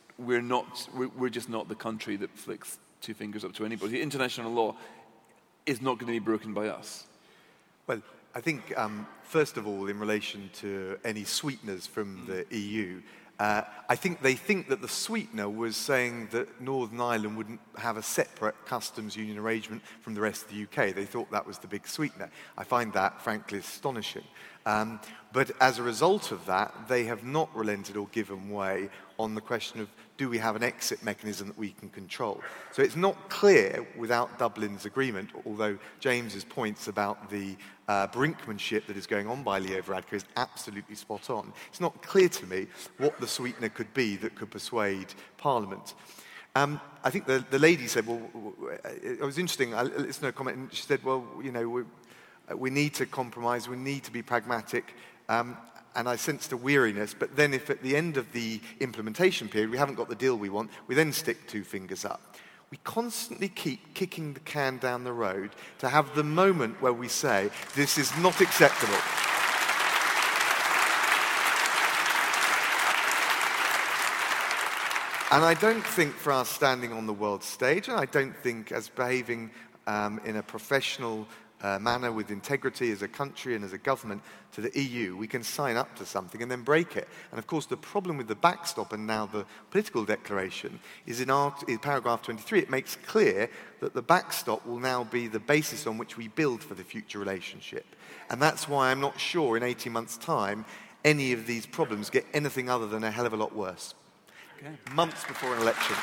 we're just not the country that flicks two fingers up to anybody? International law is not going to be broken by us. Well, I think, first of all, in relation to any sweeteners from the EU, I think they think that the sweetener was saying that Northern Ireland wouldn't have a separate customs union arrangement from the rest of the UK. They thought that was the big sweetener. I find that, frankly, astonishing. But as a result of that, they have not relented or given way on the question of, do we have an exit mechanism that we can control? So it's not clear without Dublin's agreement, although James's points about the brinkmanship that is going on by Leo Varadkar is absolutely spot on. It's not clear to me what the sweetener could be that could persuade Parliament. I think the lady said, well, it was interesting, I listened to her comment, and she said, well, we need to compromise, we need to be pragmatic, and I sensed a weariness, but then if at the end of the implementation period we haven't got the deal we want, we then stick two fingers up. We constantly keep kicking the can down the road to have the moment where we say, this is not acceptable. And I don't think for our standing on the world stage, and I don't think as behaving in a professional manner with integrity as a country and as a government to the EU, we can sign up to something and then break it. And of course, the problem with the backstop and now the political declaration is in paragraph 23, it makes clear that the backstop will now be the basis on which we build for the future relationship. And that's why I'm not sure in 18 months' time any of these problems get anything other than a hell of a lot worse. Okay. Months before an election.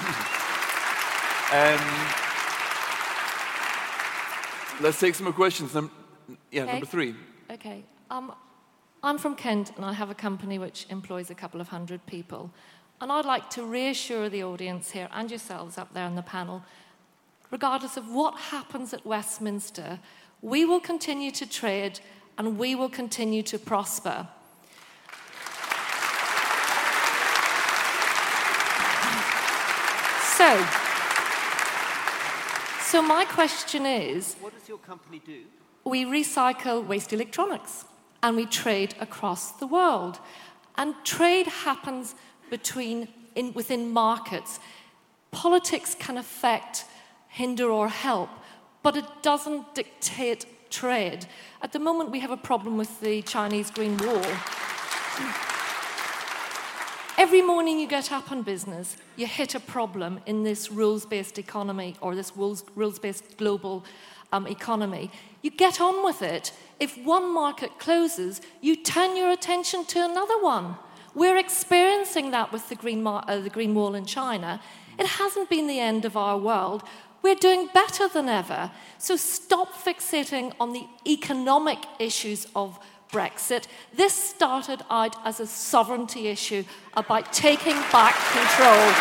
Let's take some more questions. Number 3. Okay. I'm from Kent, and I have a company which employs a couple of hundred people. And I'd like to reassure the audience here and yourselves up there on the panel, regardless of what happens at Westminster, we will continue to trade and we will continue to prosper. So my question is... What does your company do? We recycle waste electronics and we trade across the world. And trade happens within markets. Politics can affect, hinder or help, but it doesn't dictate trade. At the moment we have a problem with the Chinese Green Wall. Every morning you get up in business, you hit a problem in this rules-based economy or this rules-based global economy. You get on with it. If one market closes, you turn your attention to another one. We're experiencing that with the Green Wall in China. It hasn't been the end of our world. We're doing better than ever. So stop fixating on the economic issues of Brexit. This started out as a sovereignty issue about taking back control.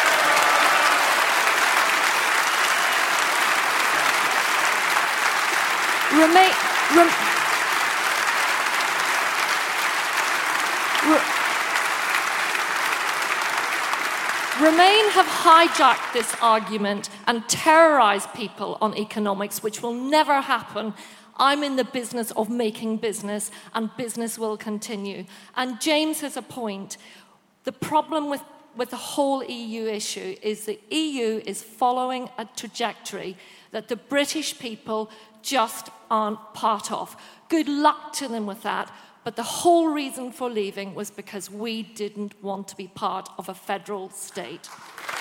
Remain have hijacked this argument and terrorized people on economics, which will never happen. I'm in the business of making business, and business will continue. And James has a point. The problem with the whole EU issue is the EU is following a trajectory that the British people just aren't part of. Good luck to them with that. But the whole reason for leaving was because we didn't want to be part of a federal state.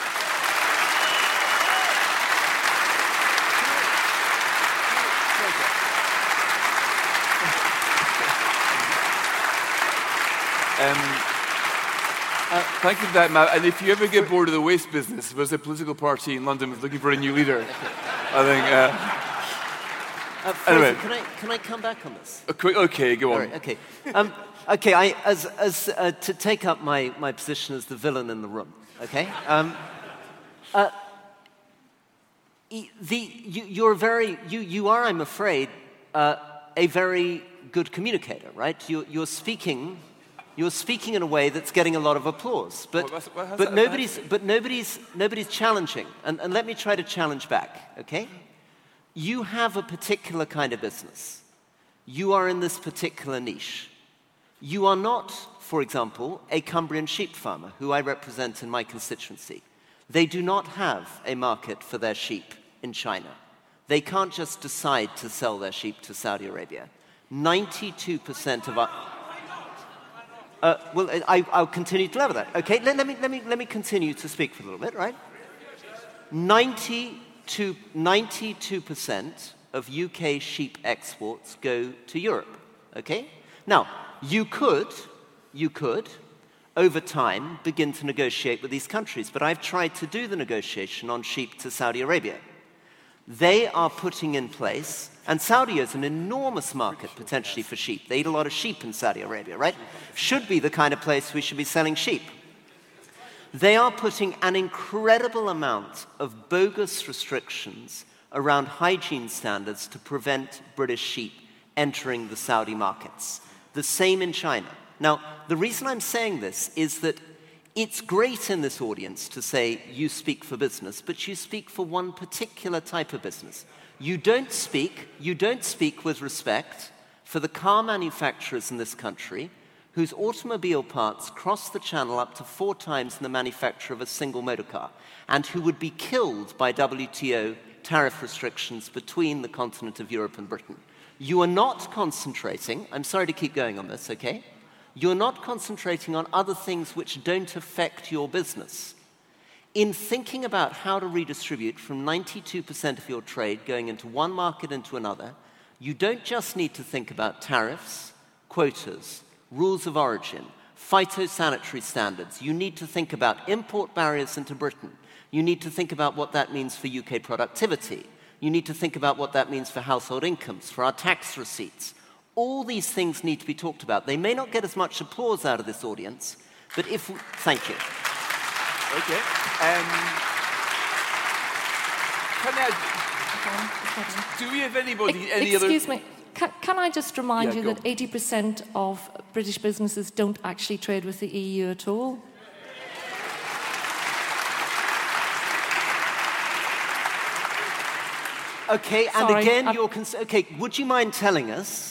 Thank you for that, Matt. And if you ever get bored of the waste business, there's a political party in London that's looking for a new leader. I think... Fraser, can I come back on this? Okay, go on. Right, okay. To take up my position as the villain in the room, okay? You are, I'm afraid, a very good communicator, right? You're speaking in a way that's getting a lot of applause, but nobody's challenging. And let me try to challenge back, okay? You have a particular kind of business. You are in this particular niche. You are not, for example, a Cumbrian sheep farmer, who I represent in my constituency. They do not have a market for their sheep in China. They can't just decide to sell their sheep to Saudi Arabia. 92% of our... I'll continue to level that. Okay, let me continue to speak for a little bit, right? 92% of UK sheep exports go to Europe, okay? Now, you could, over time, begin to negotiate with these countries, but I've tried to do the negotiation on sheep to Saudi Arabia. They are putting in place, and Saudi is an enormous market potentially for sheep. They eat a lot of sheep in Saudi Arabia, right? Should be the kind of place we should be selling sheep. They are putting an incredible amount of bogus restrictions around hygiene standards to prevent British sheep entering the Saudi markets. The same in China. Now, the reason I'm saying this is that It's great in this audience to say you speak for business, but you speak for one particular type of business. You don't speak with respect for the car manufacturers in this country whose automobile parts cross the channel up to 4 times in the manufacture of a single motor car, and who would be killed by WTO tariff restrictions between the continent of Europe and Britain. You are not concentrating, I'm sorry to keep going on this, okay? You're not concentrating on other things which don't affect your business. In thinking about how to redistribute from 92% of your trade going into one market into another, you don't just need to think about tariffs, quotas, rules of origin, phytosanitary standards. You need to think about import barriers into Britain. You need to think about what that means for UK productivity. You need to think about what that means for household incomes, for our tax receipts. All these things need to be talked about. They may not get as much applause out of this audience, but if... Thank you. Okay. Do we have anybody, any other... Excuse me. Can I just remind you go that 80% of British businesses don't actually trade with the EU at all? Okay, and Sorry, again, okay, would you mind telling us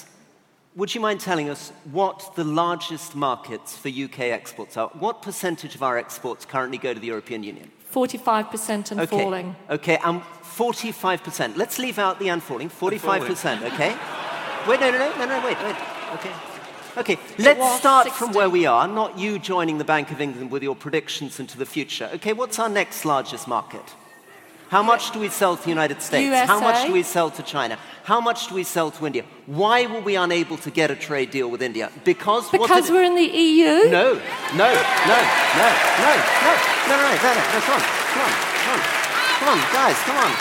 what the largest markets for UK exports are? What percentage of our exports currently go to the European Union? 45% and falling. Okay, 45%. Let's leave out the and falling. 45%, okay? Wait, no, wait. Okay, let's start from where we are, not you joining the Bank of England with your predictions into the future. Okay, what's our next largest market? How much do we sell to the United States? USA? How much do we sell to China? How much do we sell to India? Why were we unable to get a trade deal with India? Because we're in the EU? No, come on, guys,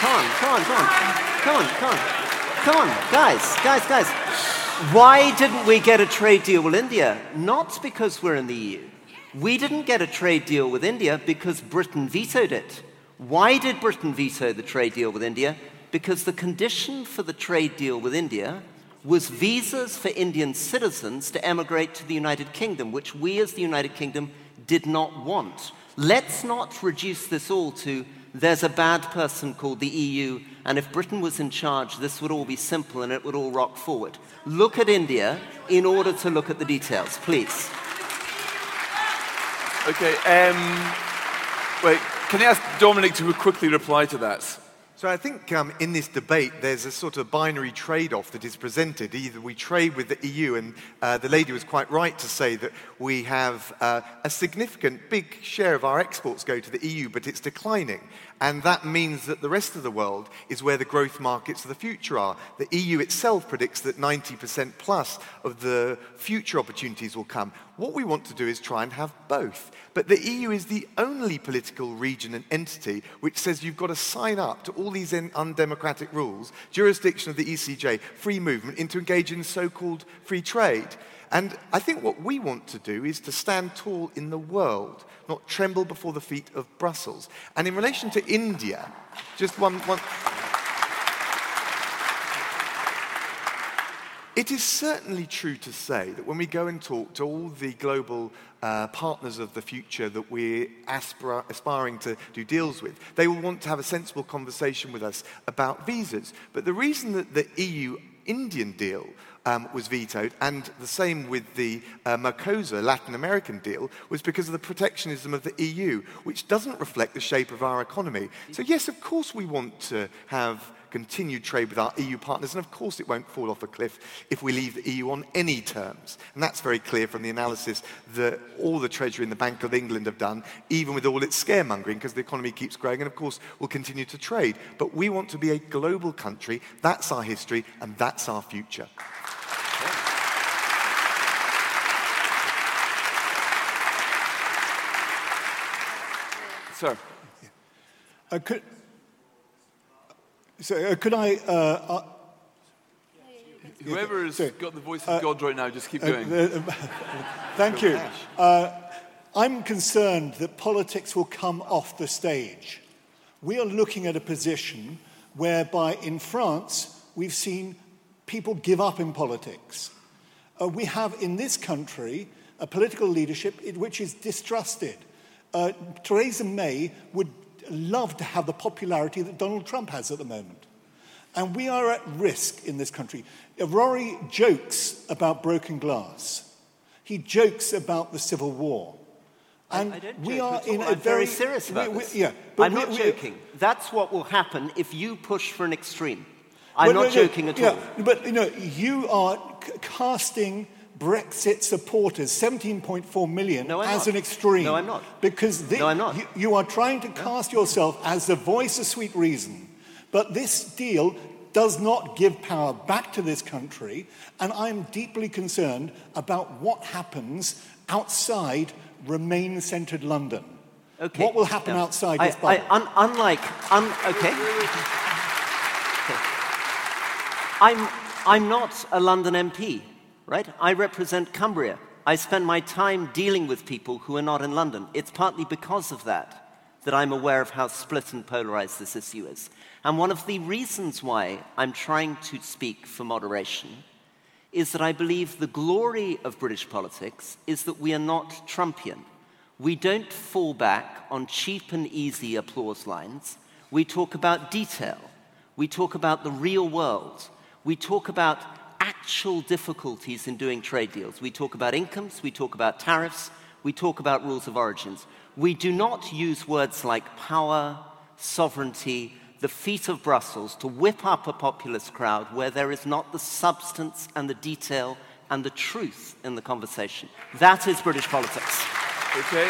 guys. Why didn't we get a trade deal with India? Not because we're in the EU. We didn't get a trade deal with India because Britain vetoed it. Why did Britain veto the trade deal with India? Because the condition for the trade deal with India was visas for Indian citizens to emigrate to the United Kingdom, which we as the United Kingdom did not want. Let's not reduce this all to there's a bad person called the EU, and if Britain was in charge, this would all be simple and it would all rock forward. Look at India in order to look at the details, please. Okay, wait, can I ask Dominic to quickly reply to that? So I think in this debate, there's a sort of binary trade-off that is presented. Either we trade with the EU, and the lady was quite right to say that we have a significant, big share of our exports go to the EU, but it's declining. And that means that the rest of the world is where the growth markets of the future are. The EU itself predicts that 90% plus of the future opportunities will come. What we want to do is try and have both. But the EU is the only political region and entity which says you've got to sign up to all these undemocratic rules, jurisdiction of the ECJ, free movement, and to engage in so-called free trade. And I think what we want to do is to stand tall in the world, not tremble before the feet of Brussels. And in relation to India, just one... It is certainly true to say that when we go and talk to all the global partners of the future that we're aspiring to do deals with, they will want to have a sensible conversation with us about visas. But the reason that the EU-Indian deal was vetoed, and the same with the Mercosur Latin American deal, was because of the protectionism of the EU, which doesn't reflect the shape of our economy. So yes, of course we want to have continued trade with our EU partners, and of course it won't fall off a cliff if we leave the EU on any terms. And that's very clear from the analysis that all the Treasury and the Bank of England have done, even with all its scaremongering, because the economy keeps growing, and of course we'll continue to trade. But we want to be a global country. That's our history, and that's our future. Sir. Could I... Whoever has got the voice of God right now, just keep going. Thank you. I'm concerned that politics will come off the stage. We are looking at a position whereby in France, we've seen people give up in politics. We have in this country a political leadership which is distrusted. Theresa May would love to have the popularity that Donald Trump has at the moment. And we are at risk in this country. Rory jokes about broken glass. He jokes about the Civil War. And I don't we joke are at all. in a I'm very serious about this. I'm not joking. That's what will happen if you push for an extreme. I'm not joking at all. But you are casting Brexit supporters, 17.4 million, as an extreme. No, I'm not. Because I'm not. You are trying to cast yourself as the voice of sweet reason. But this deal does not give power back to this country, and I'm deeply concerned about what happens outside Remain-centred London. Okay. What will happen outside this bubble? I'm not a London MP, right? I represent Cumbria. I spend my time dealing with people who are not in London. It's partly because of that I'm aware of how split and polarised this issue is. And one of the reasons why I'm trying to speak for moderation is that I believe the glory of British politics is that we are not Trumpian. We don't fall back on cheap and easy applause lines. We talk about detail. We talk about the real world. We talk about actual difficulties in doing trade deals. We talk about incomes. We talk about tariffs. We talk about rules of origins. We do not use words like power, sovereignty, the feet of Brussels to whip up a populist crowd where there is not the substance and the detail and the truth in the conversation. That is British politics. Okay,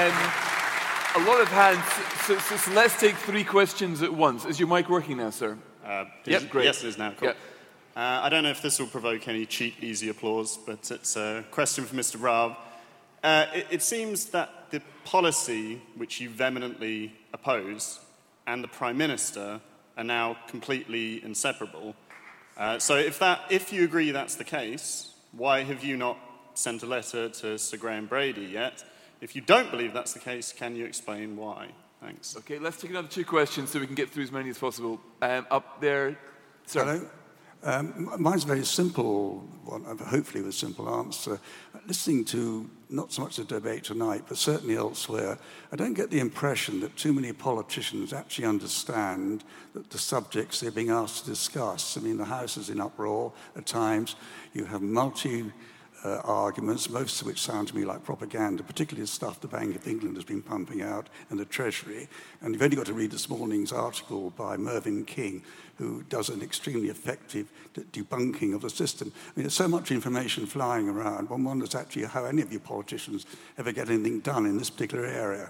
a lot of hands. So let's take 3 questions at once. Is your mic working now, sir? Yep, great. Yes, it is now. Cool. Yep. I don't know if this will provoke any cheap, easy applause, but it's a question for Mr. Raab. It seems that the policy which you vehemently oppose and the Prime Minister are now completely inseparable. So if you agree that's the case, why have you not sent a letter to Sir Graham Brady yet? If you don't believe that's the case, can you explain why? Thanks. Okay, let's take another 2 questions so we can get through as many as possible. Up there, sir. Hello. Mine's a very simple one, hopefully with a simple answer. Listening to not so much the debate tonight, but certainly elsewhere, I don't get the impression that too many politicians actually understand that the subjects they're being asked to discuss. I mean, the House is in uproar at times. You have arguments, most of which sound to me like propaganda, particularly the stuff the Bank of England has been pumping out and the Treasury. And you've only got to read this morning's article by Mervyn King, who does an extremely effective debunking of the system. I mean, there's so much information flying around. One wonders actually how any of you politicians ever get anything done in this particular area.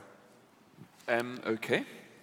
Okay.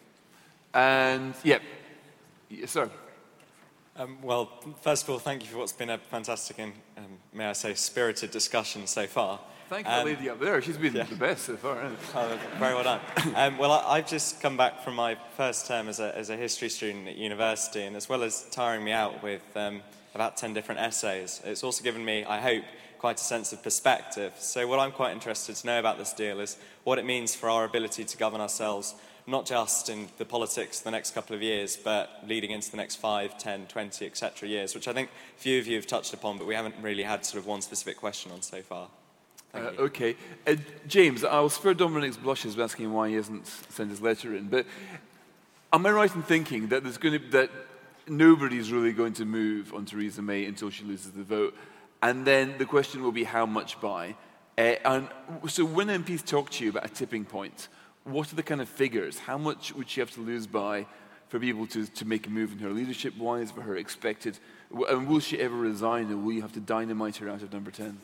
And, yes, sir. Well, first of all, thank you for what's been a fantastic and, may I say, spirited discussion so far. Thank you, lady up there. She's been the best so far. Oh, very well done. Well, I've just come back from my first term as a history student at university, and as well as tiring me out with about 10 different essays, it's also given me, I hope, quite a sense of perspective. So what I'm quite interested to know about this deal is what it means for our ability to govern ourselves, not just in the politics the next couple of years, but leading into the next 5, 10, 20, etc. years, which I think a few of you have touched upon, but we haven't really had sort of one specific question on so far. Okay. James, I'll spur Dominic's blushes by asking why he hasn't sent his letter in, but am I right in thinking that that nobody's really going to move on Theresa May until she loses the vote? And then the question will be how much by? And so when MPs talk to you about a tipping point, what are the kind of figures? How much would she have to lose by for people to make a move in her leadership-wise, for her expected? And will she ever resign, or will you have to dynamite her out of number 10?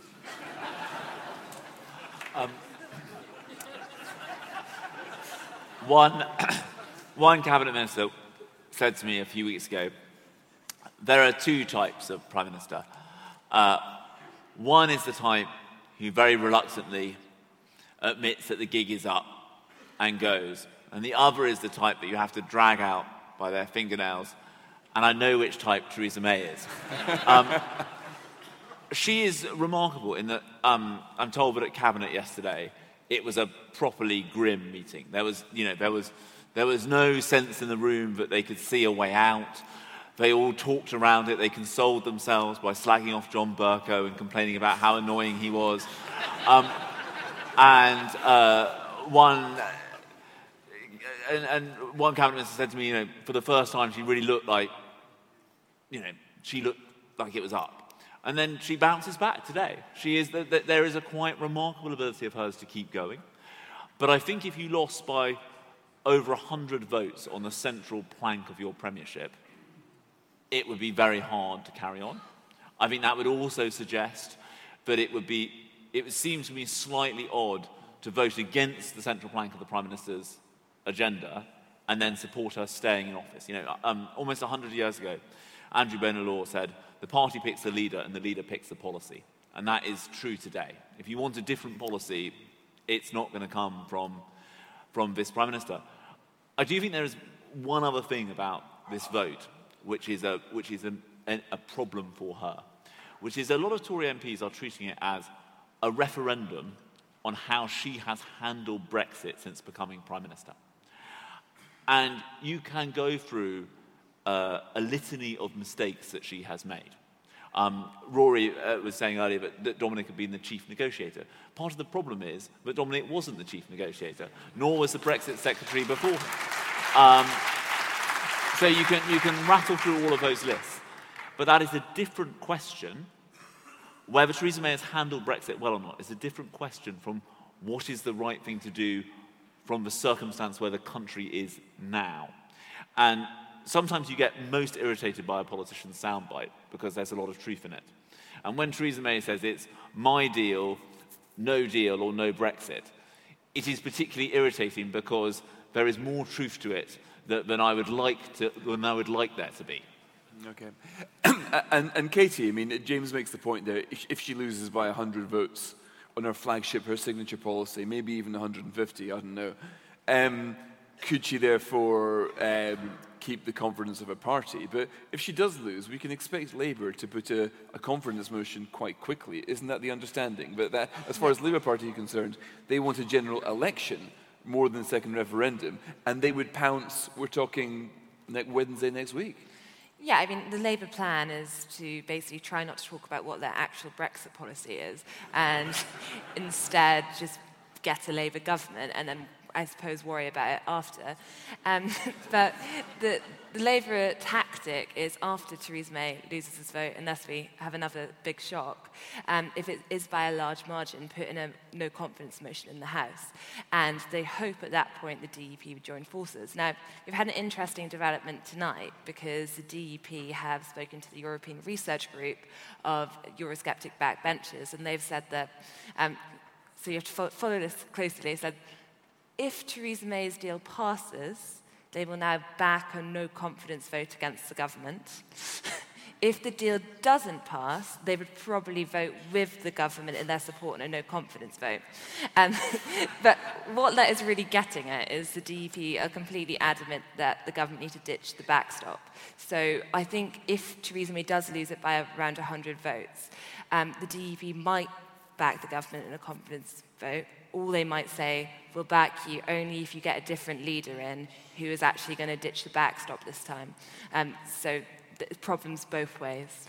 One cabinet minister said to me a few weeks ago, there are 2 types of Prime Minister. One is the type who very reluctantly admits that the gig is up and goes. And the other is the type that you have to drag out by their fingernails. And I know which type Theresa May is. She is remarkable in that I'm told that at Cabinet yesterday, it was a properly grim meeting. There was no sense in the room that they could see a way out. They all talked around it. They consoled themselves by slagging off John Bercow and complaining about how annoying he was. And one cabinet minister said to me, for the first time she really looked like, she looked like it was up. And then she bounces back today. There is a quite remarkable ability of hers to keep going. But I think if you lost by over 100 votes on the central plank of your premiership, it would be very hard to carry on. I think that would also suggest that it would seem to me slightly odd to vote against the central plank of the Prime Minister's agenda and then support her staying in office. Almost 100 years ago, Andrew Bonar-Law said, the party picks the leader and the leader picks the policy. And that is true today. If you want a different policy, it's not going to come from this Prime Minister. I do think there is one other thing about this vote which is a problem for her, which is a lot of Tory MPs are treating it as a referendum on how she has handled Brexit since becoming Prime Minister. And you can go through a litany of mistakes that she has made. Rory was saying earlier that Dominic had been the chief negotiator. Part of the problem is that Dominic wasn't the chief negotiator, nor was the Brexit secretary before him. So you can rattle through all of those lists. But that is a different question. Whether Theresa May has handled Brexit well or not is a different question from what is the right thing to do from the circumstance where the country is now. And sometimes you get most irritated by a politician's soundbite because there's a lot of truth in it. And when Theresa May says it's my deal, no deal, or no Brexit, it is particularly irritating because there is more truth to it than I would like there to be. Okay. And Katie, James makes the point there, if she loses by 100 votes on her flagship, her signature policy, maybe even 150, I don't know, could she therefore keep the confidence of her party? But if she does lose, we can expect Labour to put a confidence motion quite quickly. Isn't that the understanding? But that, as far as Labour Party is concerned, they want a general election more than a second referendum, and they would pounce, we're talking Wednesday next week. Yeah, the Labour plan is to basically try not to talk about what their actual Brexit policy is and instead just get a Labour government and then, I suppose, worry about it after. But the Labour tactic is after Theresa May loses this vote, unless we have another big shock, if it is by a large margin, put in a no-confidence motion in the House. And they hope at that point the DUP would join forces. Now, we've had an interesting development tonight because the DUP have spoken to the European Research Group of Eurosceptic backbenchers, and they've said that, so you have to follow this closely, they said, if Theresa May's deal passes, they will now back a no-confidence vote against the government. If the deal doesn't pass, they would probably vote with the government in their support in a no-confidence vote. But what that is really getting at is the DUP are completely adamant that the government need to ditch the backstop. So I think if Theresa May does lose it by around 100 votes, the DUP might back the government in a confidence vote. All they might say, we'll back you only if you get a different leader in who is actually going to ditch the backstop this time. So the problem's both ways.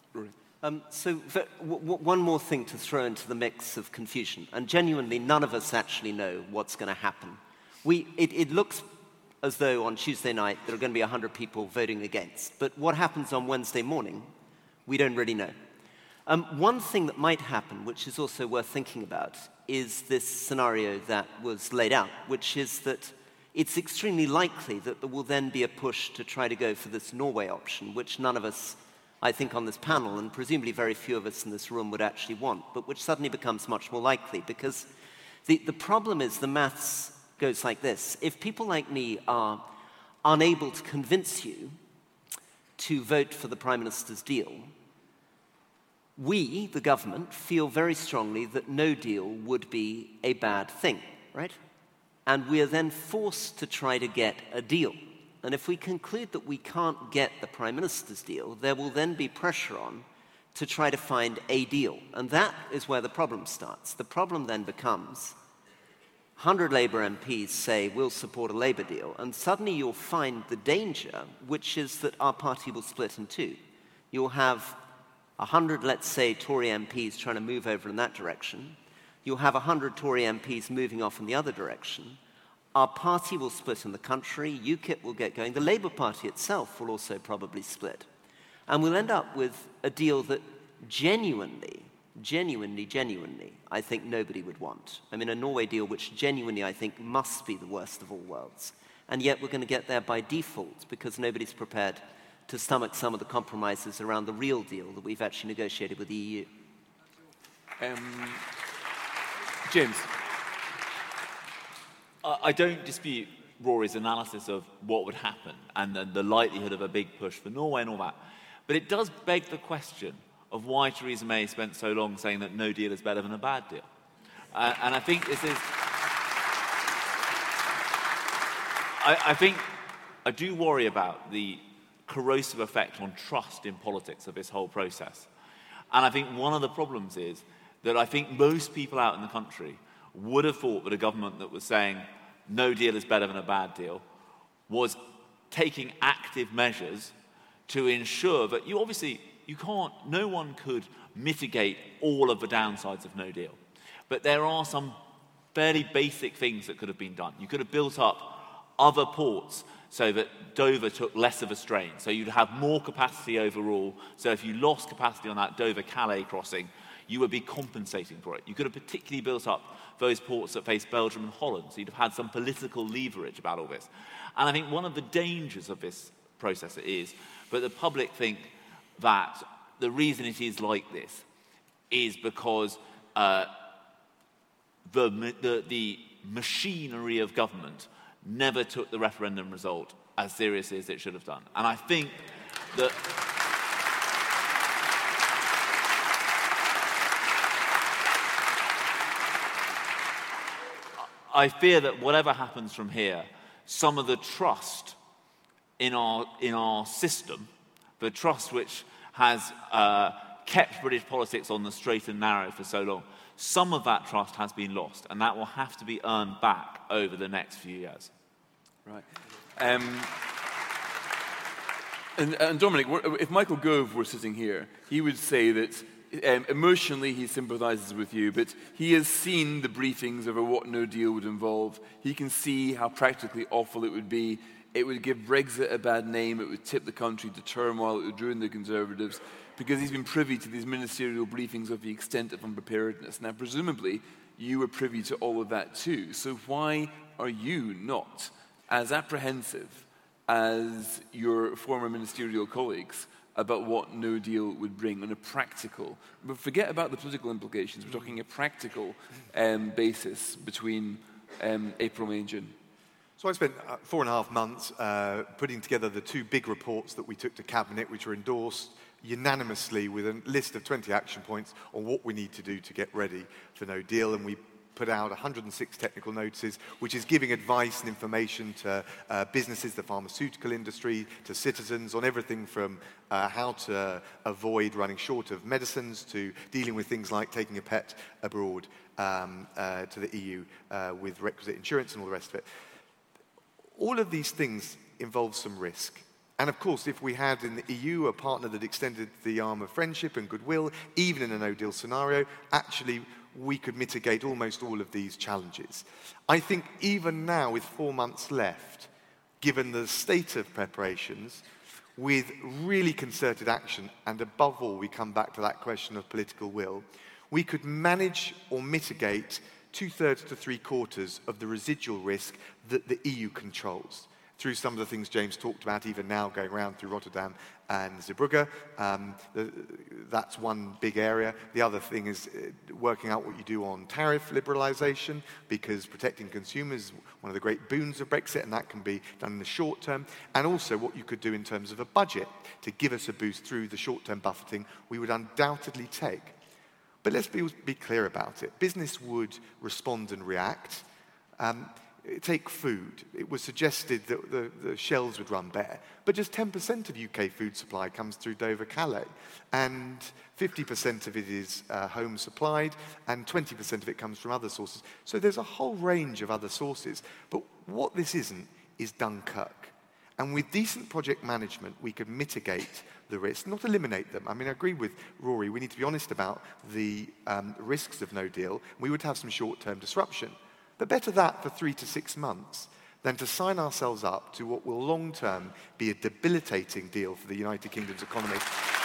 One more thing to throw into the mix of confusion, and genuinely none of us actually know what's going to happen. It looks as though on Tuesday night there are going to be 100 people voting against, but what happens on Wednesday morning, we don't really know. One thing that might happen, which is also worth thinking about, is this scenario that was laid out, which is that it's extremely likely that there will then be a push to try to go for this Norway option, which none of us, I think, on this panel, and presumably very few of us in this room would actually want, but which suddenly becomes much more likely, because the problem is the maths goes like this. If people like me are unable to convince you to vote for the Prime Minister's deal, we, the government, feel very strongly that no deal would be a bad thing, right? And we are then forced to try to get a deal. And if we conclude that we can't get the Prime Minister's deal, there will then be pressure on to try to find a deal. And that is where the problem starts. The problem then becomes 100 Labour MPs say we'll support a Labour deal, and suddenly you'll find the danger, which is that our party will split in two. You'll have 100, let's say, Tory MPs trying to move over in that direction. you'll have 100 Tory MPs moving off in the other direction. Our party will split in the country. UKIP will get going. The Labour Party itself will also probably split. And we'll end up with a deal that genuinely, I think nobody would want. I mean, a Norway deal which genuinely, I think, must be the worst of all worlds. And yet we're going to get there by default because nobody's prepared to stomach some of the compromises around the real deal that we've actually negotiated with the EU. James. I don't dispute Rory's analysis of what would happen and the likelihood of a big push for Norway and all that. But it does beg the question of why Theresa May spent so long saying that no deal is better than a bad deal. And I think this is... I do worry about the corrosive effect on trust in politics of this whole process. And I think one of the problems is that I think most people out in the country would have thought that a government that was saying no deal is better than a bad deal was taking active measures to ensure that no one could mitigate all of the downsides of no deal. But there are some fairly basic things that could have been done. You could have built up other ports so that Dover took less of a strain. So you'd have more capacity overall. So if you lost capacity on that Dover-Calais crossing, you would be compensating for it. You could have particularly built up those ports that face Belgium and Holland. So you'd have had some political leverage about all this. And I think one of the dangers of this process is that the public think that the reason it is like this is because the machinery of government never took the referendum result as seriously as it should have done. And I think that I fear that whatever happens from here, some of the trust in our system, the trust which has kept British politics on the straight and narrow for so long, some of that trust has been lost, and that will have to be earned back over the next few years. Right. And Dominic, if Michael Gove were sitting here, he would say that emotionally he sympathises with you, but he has seen the briefings over what no deal would involve. He can see how practically awful it would be. It would give Brexit a bad name. It would tip the country to turmoil. It would ruin the Conservatives, because he's been privy to these ministerial briefings of the extent of unpreparedness. Now, presumably, you were privy to all of that too. So why are you not as apprehensive as your former ministerial colleagues about what no deal would bring on a practical, but forget about the political implications, we're talking a practical basis between April, May and June? So I spent 4.5 months putting together the two big reports that we took to Cabinet, which were endorsed unanimously with a list of 20 action points on what we need to do to get ready for no deal. And we put out 106 technical notices, which is giving advice and information to businesses, the pharmaceutical industry, to citizens on everything from how to avoid running short of medicines to dealing with things like taking a pet abroad to the EU with requisite insurance and all the rest of it. All of these things involve some risk. And of course, if we had in the EU a partner that extended the arm of friendship and goodwill, even in a no-deal scenario, actually we could mitigate almost all of these challenges. I think even now, with 4 months left, given the state of preparations, with really concerted action, and above all, we come back to that question of political will, we could manage or mitigate 2/3 to 3/4 of the residual risk that the EU controls through some of the things James talked about, even now going around through Rotterdam and Zeebrugge. That's one big area. The other thing is working out what you do on tariff liberalisation, because protecting consumers is one of the great boons of Brexit, and that can be done in the short term. And also what you could do in terms of a budget to give us a boost through the short-term buffeting we would undoubtedly take. But let's be clear about it. Business would respond and react. Take food. It was suggested that the shelves would run bare, but just 10% of UK food supply comes through Dover-Calais, and 50% of it is home supplied, and 20% of it comes from other sources. So there's a whole range of other sources. But what this isn't is Dunkirk. And with decent project management, we could mitigate the risks, not eliminate them. I mean, I agree with Rory, we need to be honest about the risks of no deal. We would have some short-term disruption. But better that for 3 to 6 months than to sign ourselves up to what will long-term be a debilitating deal for the United Kingdom's economy.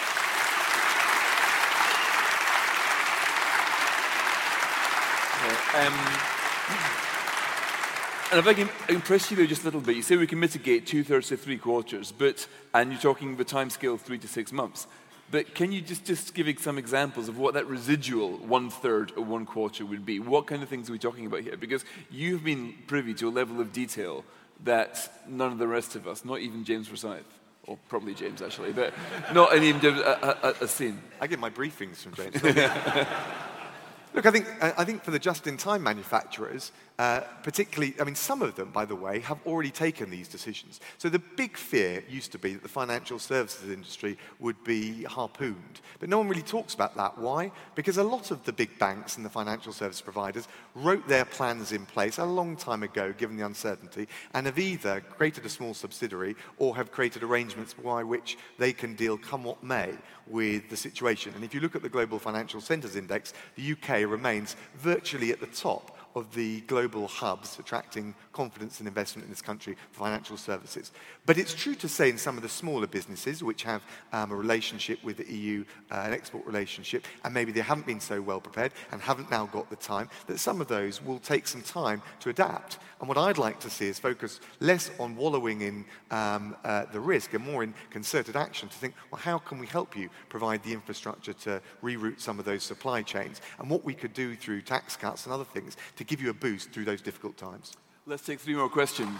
And if I can impress you there just a little bit, you say we can mitigate 2/3 to 3/4, and you're talking the timescale 3 to 6 months. But can you just give some examples of what that residual 1/3 or 1/4 would be? What kind of things are we talking about here? Because you've been privy to a level of detail that none of the rest of us, not even James Forsyth, or probably James actually, but not even James, has seen. I get my briefings from James. Look, I think for the just-in-time manufacturers, particularly, I mean, some of them, by the way, have already taken these decisions. So the big fear used to be that the financial services industry would be harpooned. But no one really talks about that. Why? Because a lot of the big banks and the financial service providers wrote their plans in place a long time ago, given the uncertainty, and have either created a small subsidiary or have created arrangements by which they can deal, come what may, with the situation. And if you look at the Global Financial Centres Index, the UK remains virtually at the top of the global hubs attracting confidence and investment in this country for financial services. But it's true to say in some of the smaller businesses which have a relationship with the EU, an export relationship, and maybe they haven't been so well prepared and haven't now got the time, that some of those will take some time to adapt. And what I'd like to see is focus less on wallowing in the risk and more in concerted action to think, well, how can we help you provide the infrastructure to reroute some of those supply chains, and what we could do through tax cuts and other things to give you a boost through those difficult times. Let's take 3 more questions.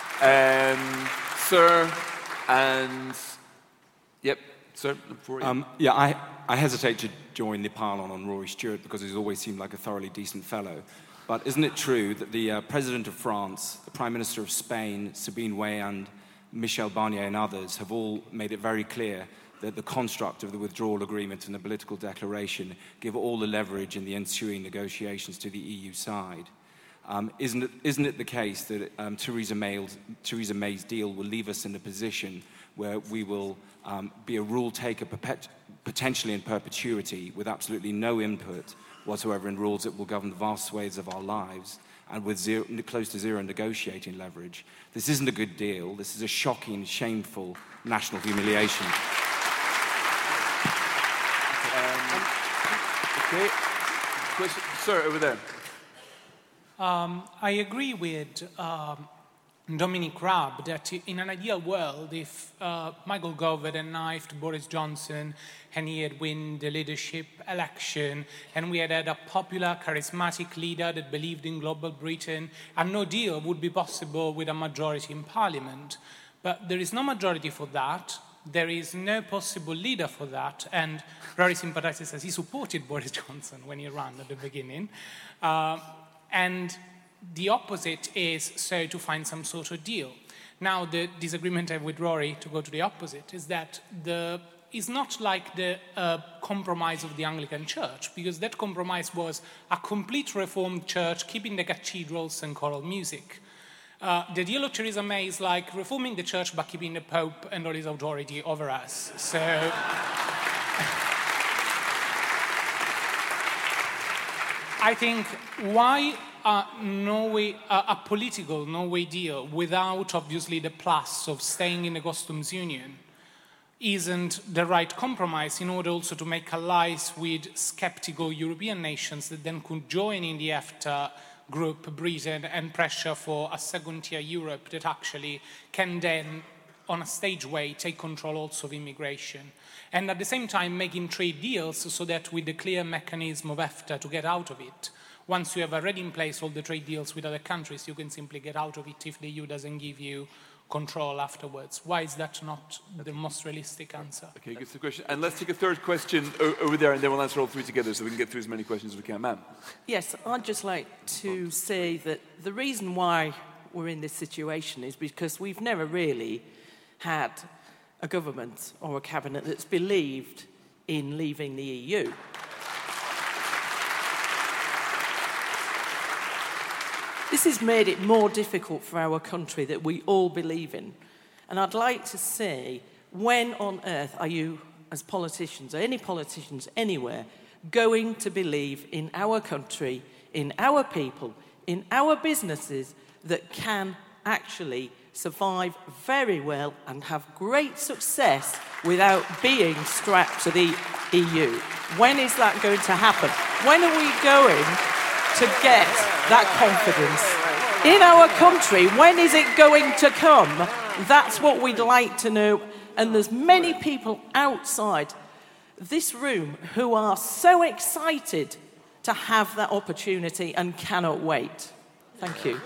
Sir, and... Yep, sir. Yeah, I hesitate to join the pile on Rory Stewart because he's always seemed like a thoroughly decent fellow. But isn't it true that the President of France, the Prime Minister of Spain, Sabine Weyand, Michel Barnier and others have all made it very clear that the construct of the withdrawal agreement and the political declaration give all the leverage in the ensuing negotiations to the EU side? Isn't it the case that Theresa May's deal will leave us in a position where we will be a rule taker potentially in perpetuity with absolutely no input whatsoever in rules that will govern vast swathes of our lives and with close to zero negotiating leverage? This isn't a good deal. This is a shocking, shameful national humiliation. Okay. Question, sir, over there. I agree with Dominic Raab that in an ideal world, if Michael Gove had knifed Boris Johnson and he had won the leadership election and we had had a popular, charismatic leader that believed in global Britain, a no deal would be possible with a majority in Parliament. But there is no majority for that. There is no possible leader for that, and Rory sympathizes as he supported Boris Johnson when he ran at the beginning. And the opposite is so to find some sort of deal. Now, the disagreement I have with Rory, to go to the opposite, is that it's not like the compromise of the Anglican Church, because that compromise was a complete reformed church, keeping the cathedrals and choral music. The deal of Theresa May is like reforming the church but keeping the Pope and all his authority over us. So I think why a political Norway deal without obviously the plus of staying in the customs union isn't the right compromise in order also to make allies with skeptical European nations that then could join in the EFTA group, Britain, and pressure for a second-tier Europe that actually can then, on a stage way, take control also of immigration. And at the same time, making trade deals so that with the clear mechanism of EFTA to get out of it, once you have already in place all the trade deals with other countries, you can simply get out of it if the EU doesn't give you control afterwards. Why is that not the most realistic answer? Okay, good question. And let's take a third question over there, and then we'll answer all 3 together so we can get through as many questions as we can. Ma'am. Yes, I'd just like to say that the reason why we're in this situation is because we've never really had a government or a cabinet that's believed in leaving the EU. This has made it more difficult for our country that we all believe in. And I'd like to say, when on earth are you, as politicians, or any politicians anywhere, going to believe in our country, in our people, in our businesses that can actually survive very well and have great success without being strapped to the EU? When is that going to happen? When are we going to get that confidence in our country? When is it going to come? That's what we'd like to know. And there's many people outside this room who are so excited to have that opportunity and cannot wait. Thank you.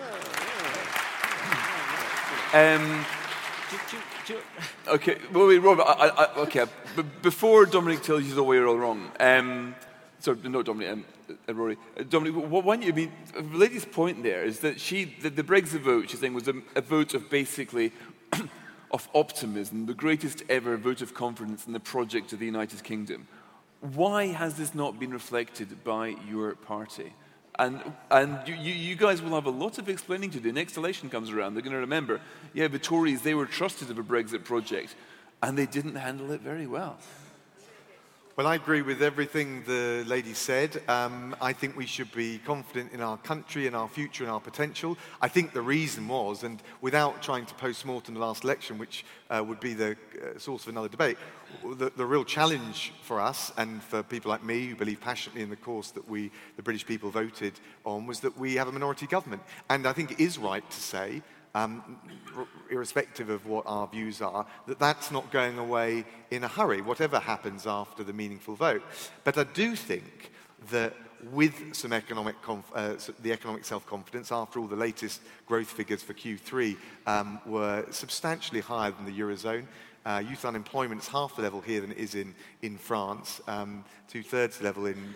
Okay, well, wait, Robert, okay, before Dominic tells you the way you're all wrong, sorry, not Dominic, Rory. Dominic, why don't you, the lady's point there is that the Brexit vote, she's saying, was a vote of basically of optimism, the greatest ever vote of confidence in the project of the United Kingdom. Why has this not been reflected by your party? And you guys will have a lot of explaining to do. The next election comes around, they're going to remember, yeah, the Tories, they were trusted of a Brexit project, and they didn't handle it very well. Well, I agree with everything the lady said. I think we should be confident in our country, in our future, in our potential. I think the reason was, and without trying to post-mortem the last election, which would be the source of another debate, the real challenge for us and for people like me who believe passionately in the course that the British people voted on, was that we have a minority government. And I think it is right to say, irrespective of what our views are, that that's not going away in a hurry, whatever happens after the meaningful vote. But I do think that with some the economic self-confidence, after all, the latest growth figures for Q3 were substantially higher than the Eurozone. Youth unemployment is half the level here than it is in France, two-thirds level in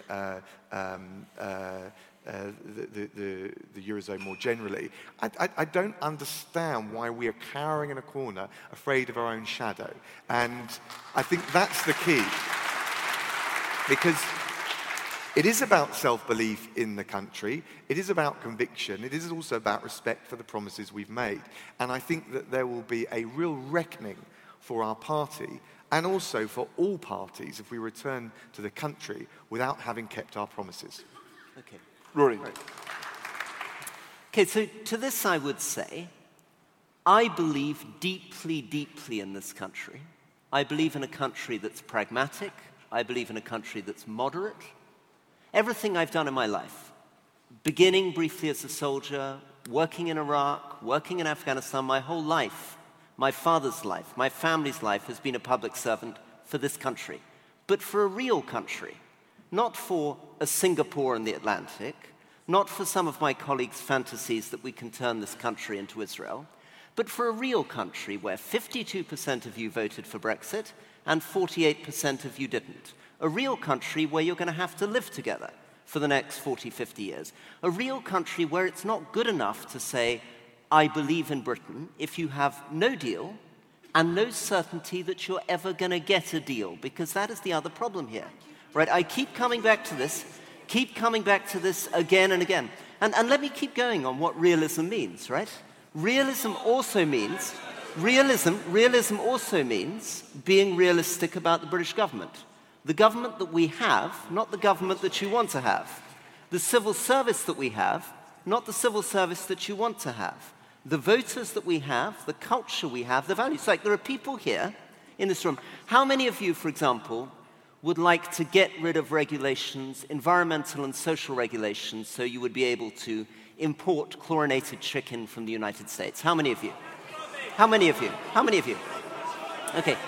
the Eurozone more generally. I don't understand why we are cowering in a corner, afraid of our own shadow. And I think that's the key. Because it is about self-belief in the country, it is about conviction, it is also about respect for the promises we've made. And I think that there will be a real reckoning for our party, and also for all parties, if we return to the country without having kept our promises. Okay. Rory. Right. Okay, so to this I would say, I believe deeply, deeply in this country. I believe in a country that's pragmatic. I believe in a country that's moderate. Everything I've done in my life, beginning briefly as a soldier, working in Iraq, working in Afghanistan, my whole life, my father's life, my family's life has been a public servant for this country, but for a real country. Not for a Singapore in the Atlantic, not for some of my colleagues' fantasies that we can turn this country into Israel, but for a real country where 52% of you voted for Brexit and 48% of you didn't. A real country where you're going to have to live together for the next 40, 50 years. A real country where it's not good enough to say, I believe in Britain, if you have no deal and no certainty that you're ever going to get a deal, because that is the other problem here. Right, I keep coming back to this again and again. And let me keep going on what realism means, right? Realism also means being realistic about the British government. The government that we have, not the government that you want to have. The civil service that we have, not the civil service that you want to have. The voters that we have, the culture we have, the values. Like, there are people here in this room. How many of you, for example, would like to get rid of regulations, environmental and social regulations, so you would be able to import chlorinated chicken from the United States? How many of you? How many of you? How many of you? Okay.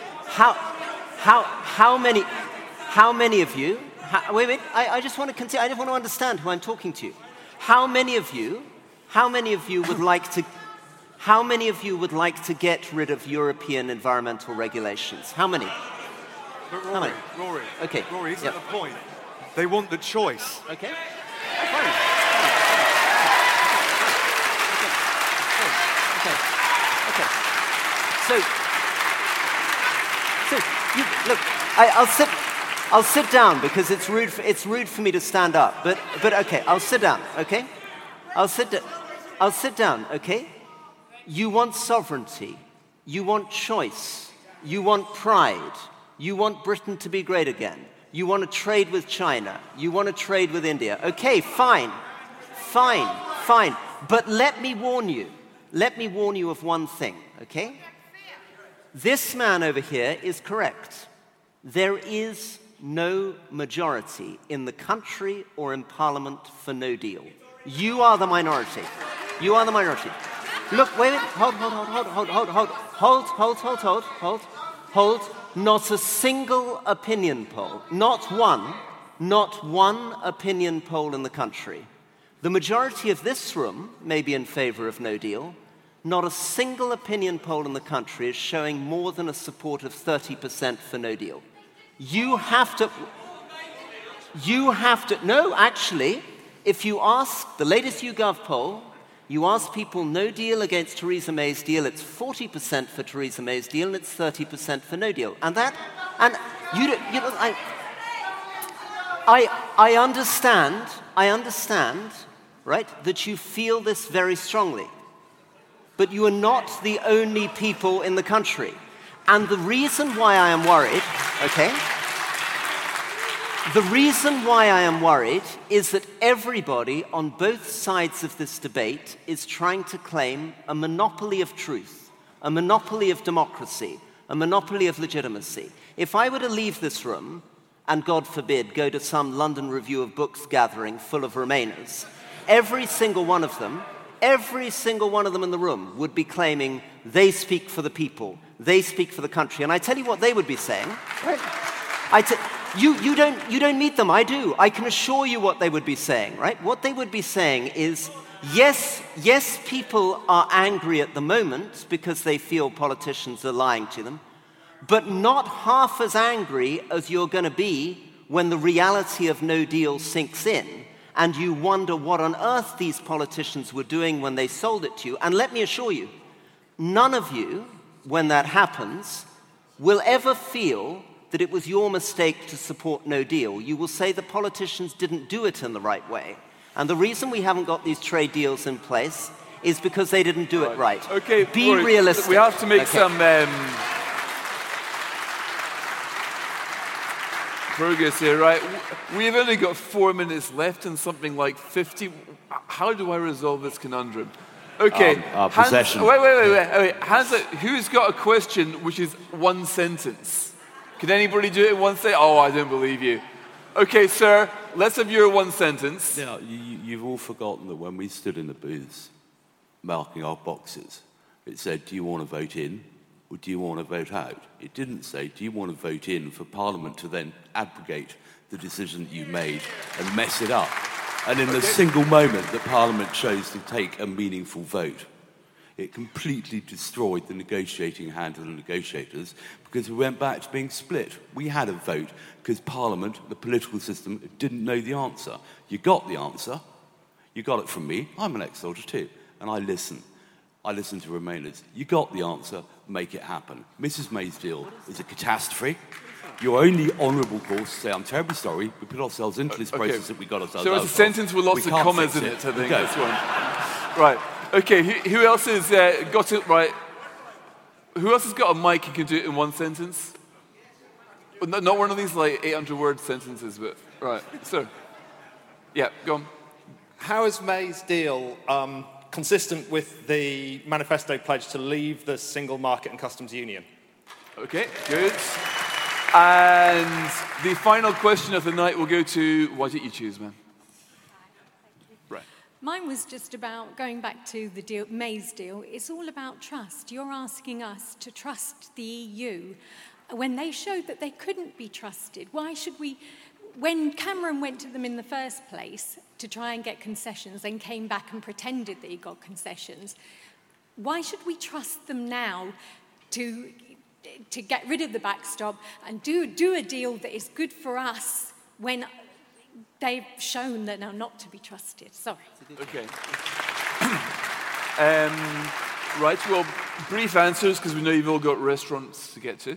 How many of you? Wait, I just want to continue. I just want to understand who I'm talking to. How many of you would like to get rid of European environmental regulations? How many? But How many? Rory, Okay. Rory, isn't that the point? They want the choice. Okay. So you, look, I'll sit down because it's rude for me to stand up. But okay, I'll sit down. Okay, I'll sit down. Okay. You want sovereignty. You want choice. You want pride. You want Britain to be great again. You want to trade with China. You want to trade with India. Okay, fine. Fine. But let me warn you. Let me warn you of one thing, okay? This man over here is correct. There is no majority in the country or in Parliament for no deal. You are the minority. You are the minority. Look, wait, hold. Not a single opinion poll, not one opinion poll in the country. The majority of this room may be in favor of no deal. Not a single opinion poll in the country is showing more than a support of 30% for no deal. You have to, no, actually, if you ask the latest YouGov poll, you ask people no deal against Theresa May's deal, it's 40% for Theresa May's deal and it's 30% for no deal. And I understand, right, that you feel this very strongly. But you are not the only people in the country. And the reason why I am worried, okay? The reason why I am worried is that everybody on both sides of this debate is trying to claim a monopoly of truth, a monopoly of democracy, a monopoly of legitimacy. If I were to leave this room and, God forbid, go to some London Review of Books gathering full of Remainers, every single one of them in the room would be claiming they speak for the people, they speak for the country. And I tell you what they would be saying. Right? You don't meet them, I do. I can assure you what they would be saying, right? What they would be saying is, yes, people are angry at the moment because they feel politicians are lying to them, but not half as angry as you're going to be when the reality of no deal sinks in and you wonder what on earth these politicians were doing when they sold it to you. And let me assure you, none of you, when that happens, will ever feel that it was your mistake to support no deal. You will say the politicians didn't do it in the right way. And the reason we haven't got these trade deals in place is because they didn't do it right. Okay, be realistic. We have to make some progress here, right? We've only got 4 minutes left and something like 50. How do I resolve this conundrum? Okay. Our possession. Wait. Hands up. Who's got a question which is one sentence? Can anybody do it in one sentence? Oh, I don't believe you. Okay, sir, let's have your one sentence. Now, you've all forgotten that when we stood in the booths marking our boxes, it said, do you want to vote in or do you want to vote out? It didn't say, do you want to vote in for Parliament to then abrogate the decision that you made and mess it up? And in the single moment that Parliament chose to take a meaningful vote, it completely destroyed the negotiating hand of the negotiators because we went back to being split. We had a vote because Parliament, the political system, didn't know the answer. You got the answer. You got it from me. I'm an ex-soldier too. And I listen. I listen to Remainers. You got the answer. Make it happen. Mrs May's deal is a catastrophe. Your only honourable course to say, I'm terribly sorry, we put ourselves into this process that we got ourselves out of. So it's a sentence with lots of commas in it, I think. This one. Right. Okay, who else has got it right? Who else has got a mic and can do it in one sentence? Not one of these like 800-word sentences, but right. So, yeah, go on. How is May's deal consistent with the manifesto pledge to leave the single market and customs union? Okay, good. And the final question of the night will go to, why don't you choose, man? Mine was just about going back to the deal, May's deal. It's all about trust. You're asking us to trust the EU when they showed that they couldn't be trusted. Why should we? When Cameron went to them in the first place to try and get concessions, then came back and pretended that he got concessions, why should we trust them now to get rid of the backstop and do a deal that is good for us when they've shown that they're not to be trusted? Sorry. Okay. Right, well, brief answers, because we know you've all got restaurants to get to.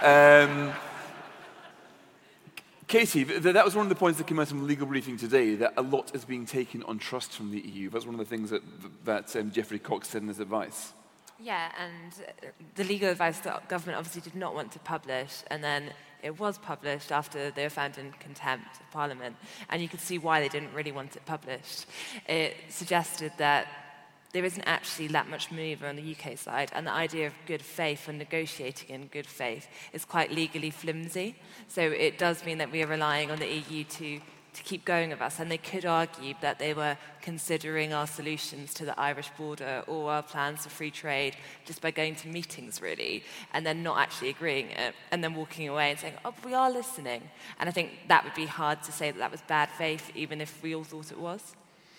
Katie, that was one of the points that came out from the legal briefing today, that a lot is being taken on trust from the EU. That's one of the things that Geoffrey Cox said in his advice. Yeah, and the legal advice the government obviously did not want to publish, and then it was published after they were found in contempt of Parliament, and you could see why they didn't really want it published. It suggested that there isn't actually that much manoeuvre on the UK side, and the idea of good faith and negotiating in good faith is quite legally flimsy. So it does mean that we are relying on the EU to keep going with us, and they could argue that they were considering our solutions to the Irish border or our plans for free trade just by going to meetings, really, and then not actually agreeing it, and then walking away and saying, oh, but we are listening. And I think that would be hard to say that that was bad faith, even if we all thought it was.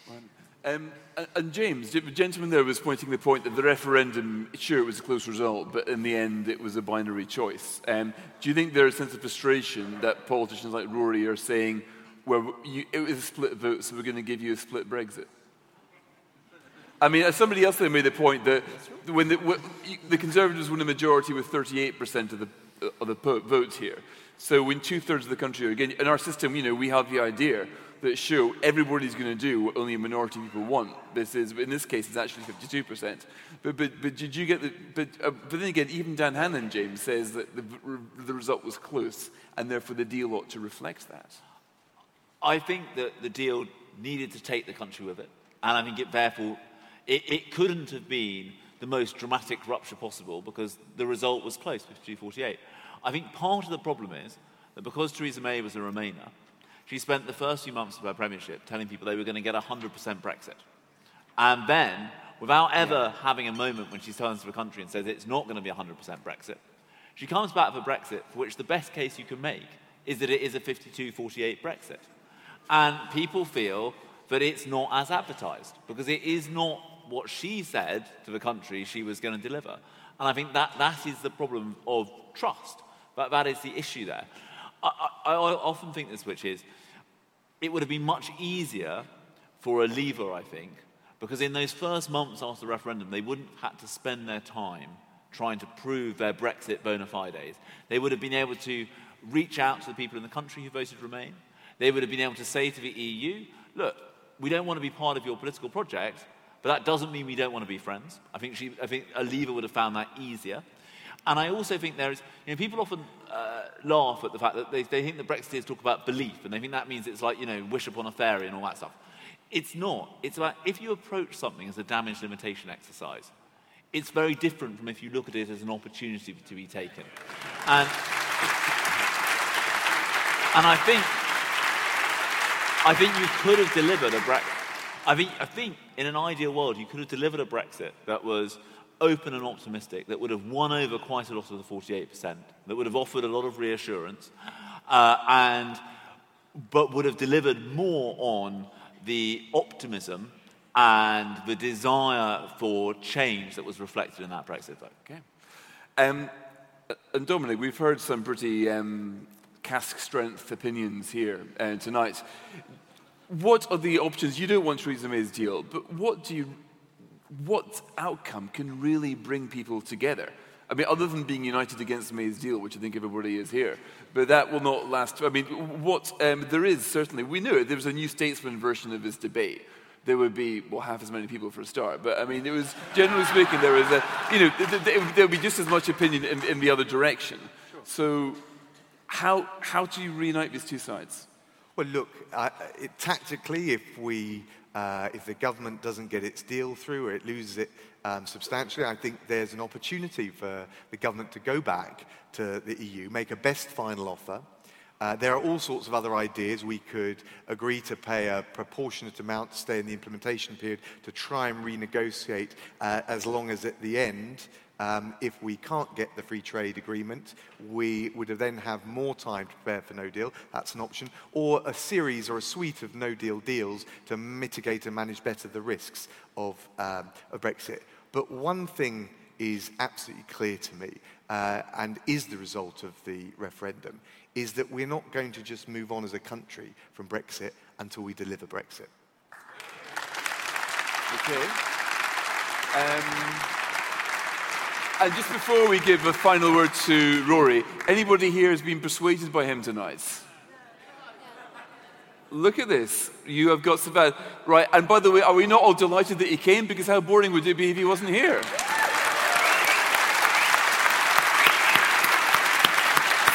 And James, the gentleman there was pointing the point that the referendum, sure, it was a close result, but in the end it was a binary choice. Do you think there's a sense of frustration that politicians like Rory are saying, well, it was a split vote, so we're going to give you a split Brexit? I mean, as somebody else there made the point that when the Conservatives won a majority with 38% of the votes here, so when 2/3 of the country are again, in our system, we have the idea that sure, everybody's going to do what only a minority of people want. In this case, it's actually 52%. But did you get but then again, even Dan Hannan, James, says that the result was close, and therefore the deal ought to reflect that. I think that the deal needed to take the country with it, and I think it couldn't have been the most dramatic rupture possible because the result was close, 52-48. I think part of the problem is that because Theresa May was a Remainer, she spent the first few months of her premiership telling people they were going to get 100% Brexit. And then, without ever having a moment when she turns to the country and says it's not going to be 100% Brexit, she comes back with a Brexit for which the best case you can make is that it is a 52-48 Brexit. And people feel that it's not as advertised because it is not what she said to the country she was going to deliver. And I think that is the problem of trust. That is the issue there. I often think this, which is, it would have been much easier for a Leaver, I think, because in those first months after the referendum, they wouldn't have had to spend their time trying to prove their Brexit bona fides. They would have been able to reach out to the people in the country who voted Remain. They would have been able to say to the EU, look, we don't want to be part of your political project, but that doesn't mean we don't want to be friends. I think a Leaver would have found that easier. And I also think there is, people often laugh at the fact that they think the Brexiteers talk about belief, and they think that means it's like, wish upon a fairy and all that stuff. It's not. It's about if you approach something as a damage limitation exercise, it's very different from if you look at it as an opportunity to be taken. And I think you could have delivered a Brexit. I think in an ideal world, you could have delivered a Brexit that was open and optimistic, that would have won over quite a lot of the 48%, that would have offered a lot of reassurance, but would have delivered more on the optimism and the desire for change that was reflected in that Brexit vote. Okay. And Dominic, we've heard some pretty cask-strength opinions here tonight. What are the options? You don't want Theresa May's deal, but what outcome can really bring people together? I mean, other than being united against May's deal, which I think everybody is here, but that will not last. I mean, there is certainly, we knew it, there was a New Statesman version of this debate. There would be, half as many people for a start. But, I mean, it was, generally speaking, there was there would be just as much opinion in the other direction. Sure. So how do you reunite these two sides? Well, look, tactically, if the government doesn't get its deal through or it loses it substantially, I think there's an opportunity for the government to go back to the EU, make a best final offer. There are all sorts of other ideas. We could agree to pay a proportionate amount to stay in the implementation period to try and renegotiate as long as at the end, if we can't get the free trade agreement, we would then have more time to prepare for no deal. That's an option. Or a series or a suite of no deal deals to mitigate and manage better the risks of Brexit. But one thing is absolutely clear to me, and is the result of the referendum, is that we're not going to just move on as a country from Brexit until we deliver Brexit. Okay. And just before we give a final word to Rory, anybody here has been persuaded by him tonight? Look at this. You have got some bad... Right, and by the way, are we not all delighted that he came? Because how boring would it be if he wasn't here?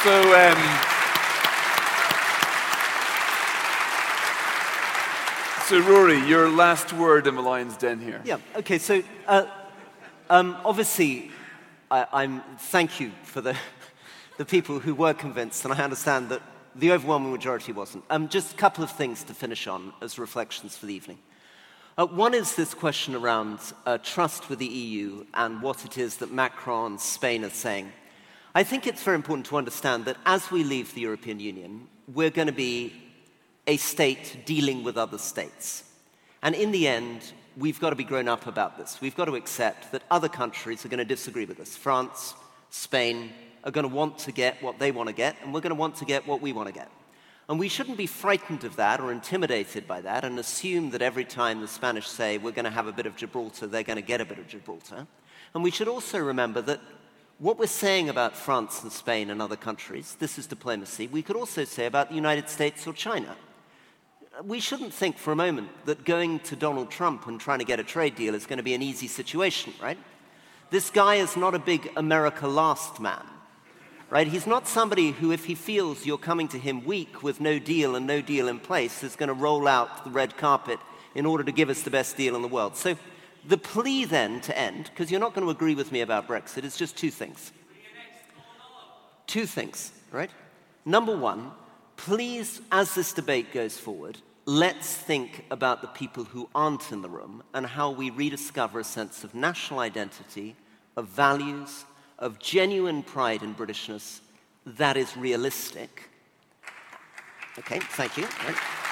So, Rory, your last word in the Lion's Den here. Yeah, okay, so obviously, thank you for the people who were convinced, and I understand that the overwhelming majority wasn't. Just a couple of things to finish on as reflections for the evening. One is this question around trust with the EU and what it is that Macron and Spain are saying. I think it's very important to understand that as we leave the European Union, we're going to be a state dealing with other states. And in the end, we've got to be grown up about this. We've got to accept that other countries are going to disagree with us. France, Spain are going to want to get what they want to get, and we're going to want to get what we want to get. And we shouldn't be frightened of that or intimidated by that and assume that every time the Spanish say we're going to have a bit of Gibraltar, they're going to get a bit of Gibraltar. And we should also remember that what we're saying about France and Spain and other countries, this is diplomacy, we could also say about the United States or China. We shouldn't think for a moment that going to Donald Trump and trying to get a trade deal is going to be an easy situation, right? This guy is not a big America last man, right? He's not somebody who, if he feels you're coming to him weak with no deal and no deal in place, is going to roll out the red carpet in order to give us the best deal in the world. So the plea then to end, because you're not going to agree with me about Brexit, is just two things. Two things, right? Number one, please, as this debate goes forward, let's think about the people who aren't in the room and how we rediscover a sense of national identity, of values, of genuine pride in Britishness that is realistic. Okay, thank you. Right.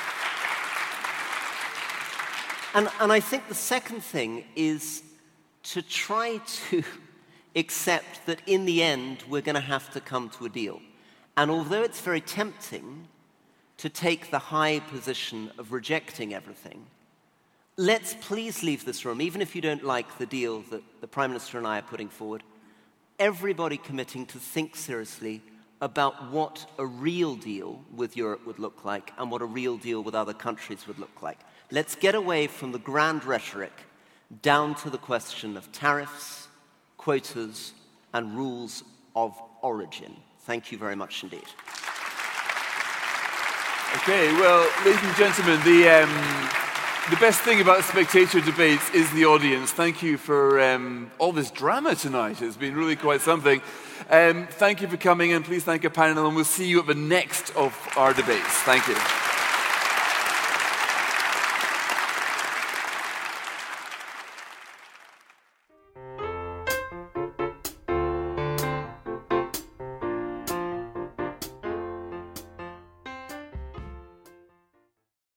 And I think the second thing is to try to accept that in the end we're going to have to come to a deal. And although it's very tempting to take the high position of rejecting everything, let's please leave this room, even if you don't like the deal that the Prime Minister and I are putting forward, everybody committing to think seriously about what a real deal with Europe would look like and what a real deal with other countries would look like. Let's get away from the grand rhetoric down to the question of tariffs, quotas, and rules of origin. Thank you very much indeed. Okay, well, ladies and gentlemen, the best thing about Spectator Debates is the audience. Thank you for all this drama tonight. It's been really quite something. Thank you for coming, and please thank our panel, and we'll see you at the next of our debates. Thank you.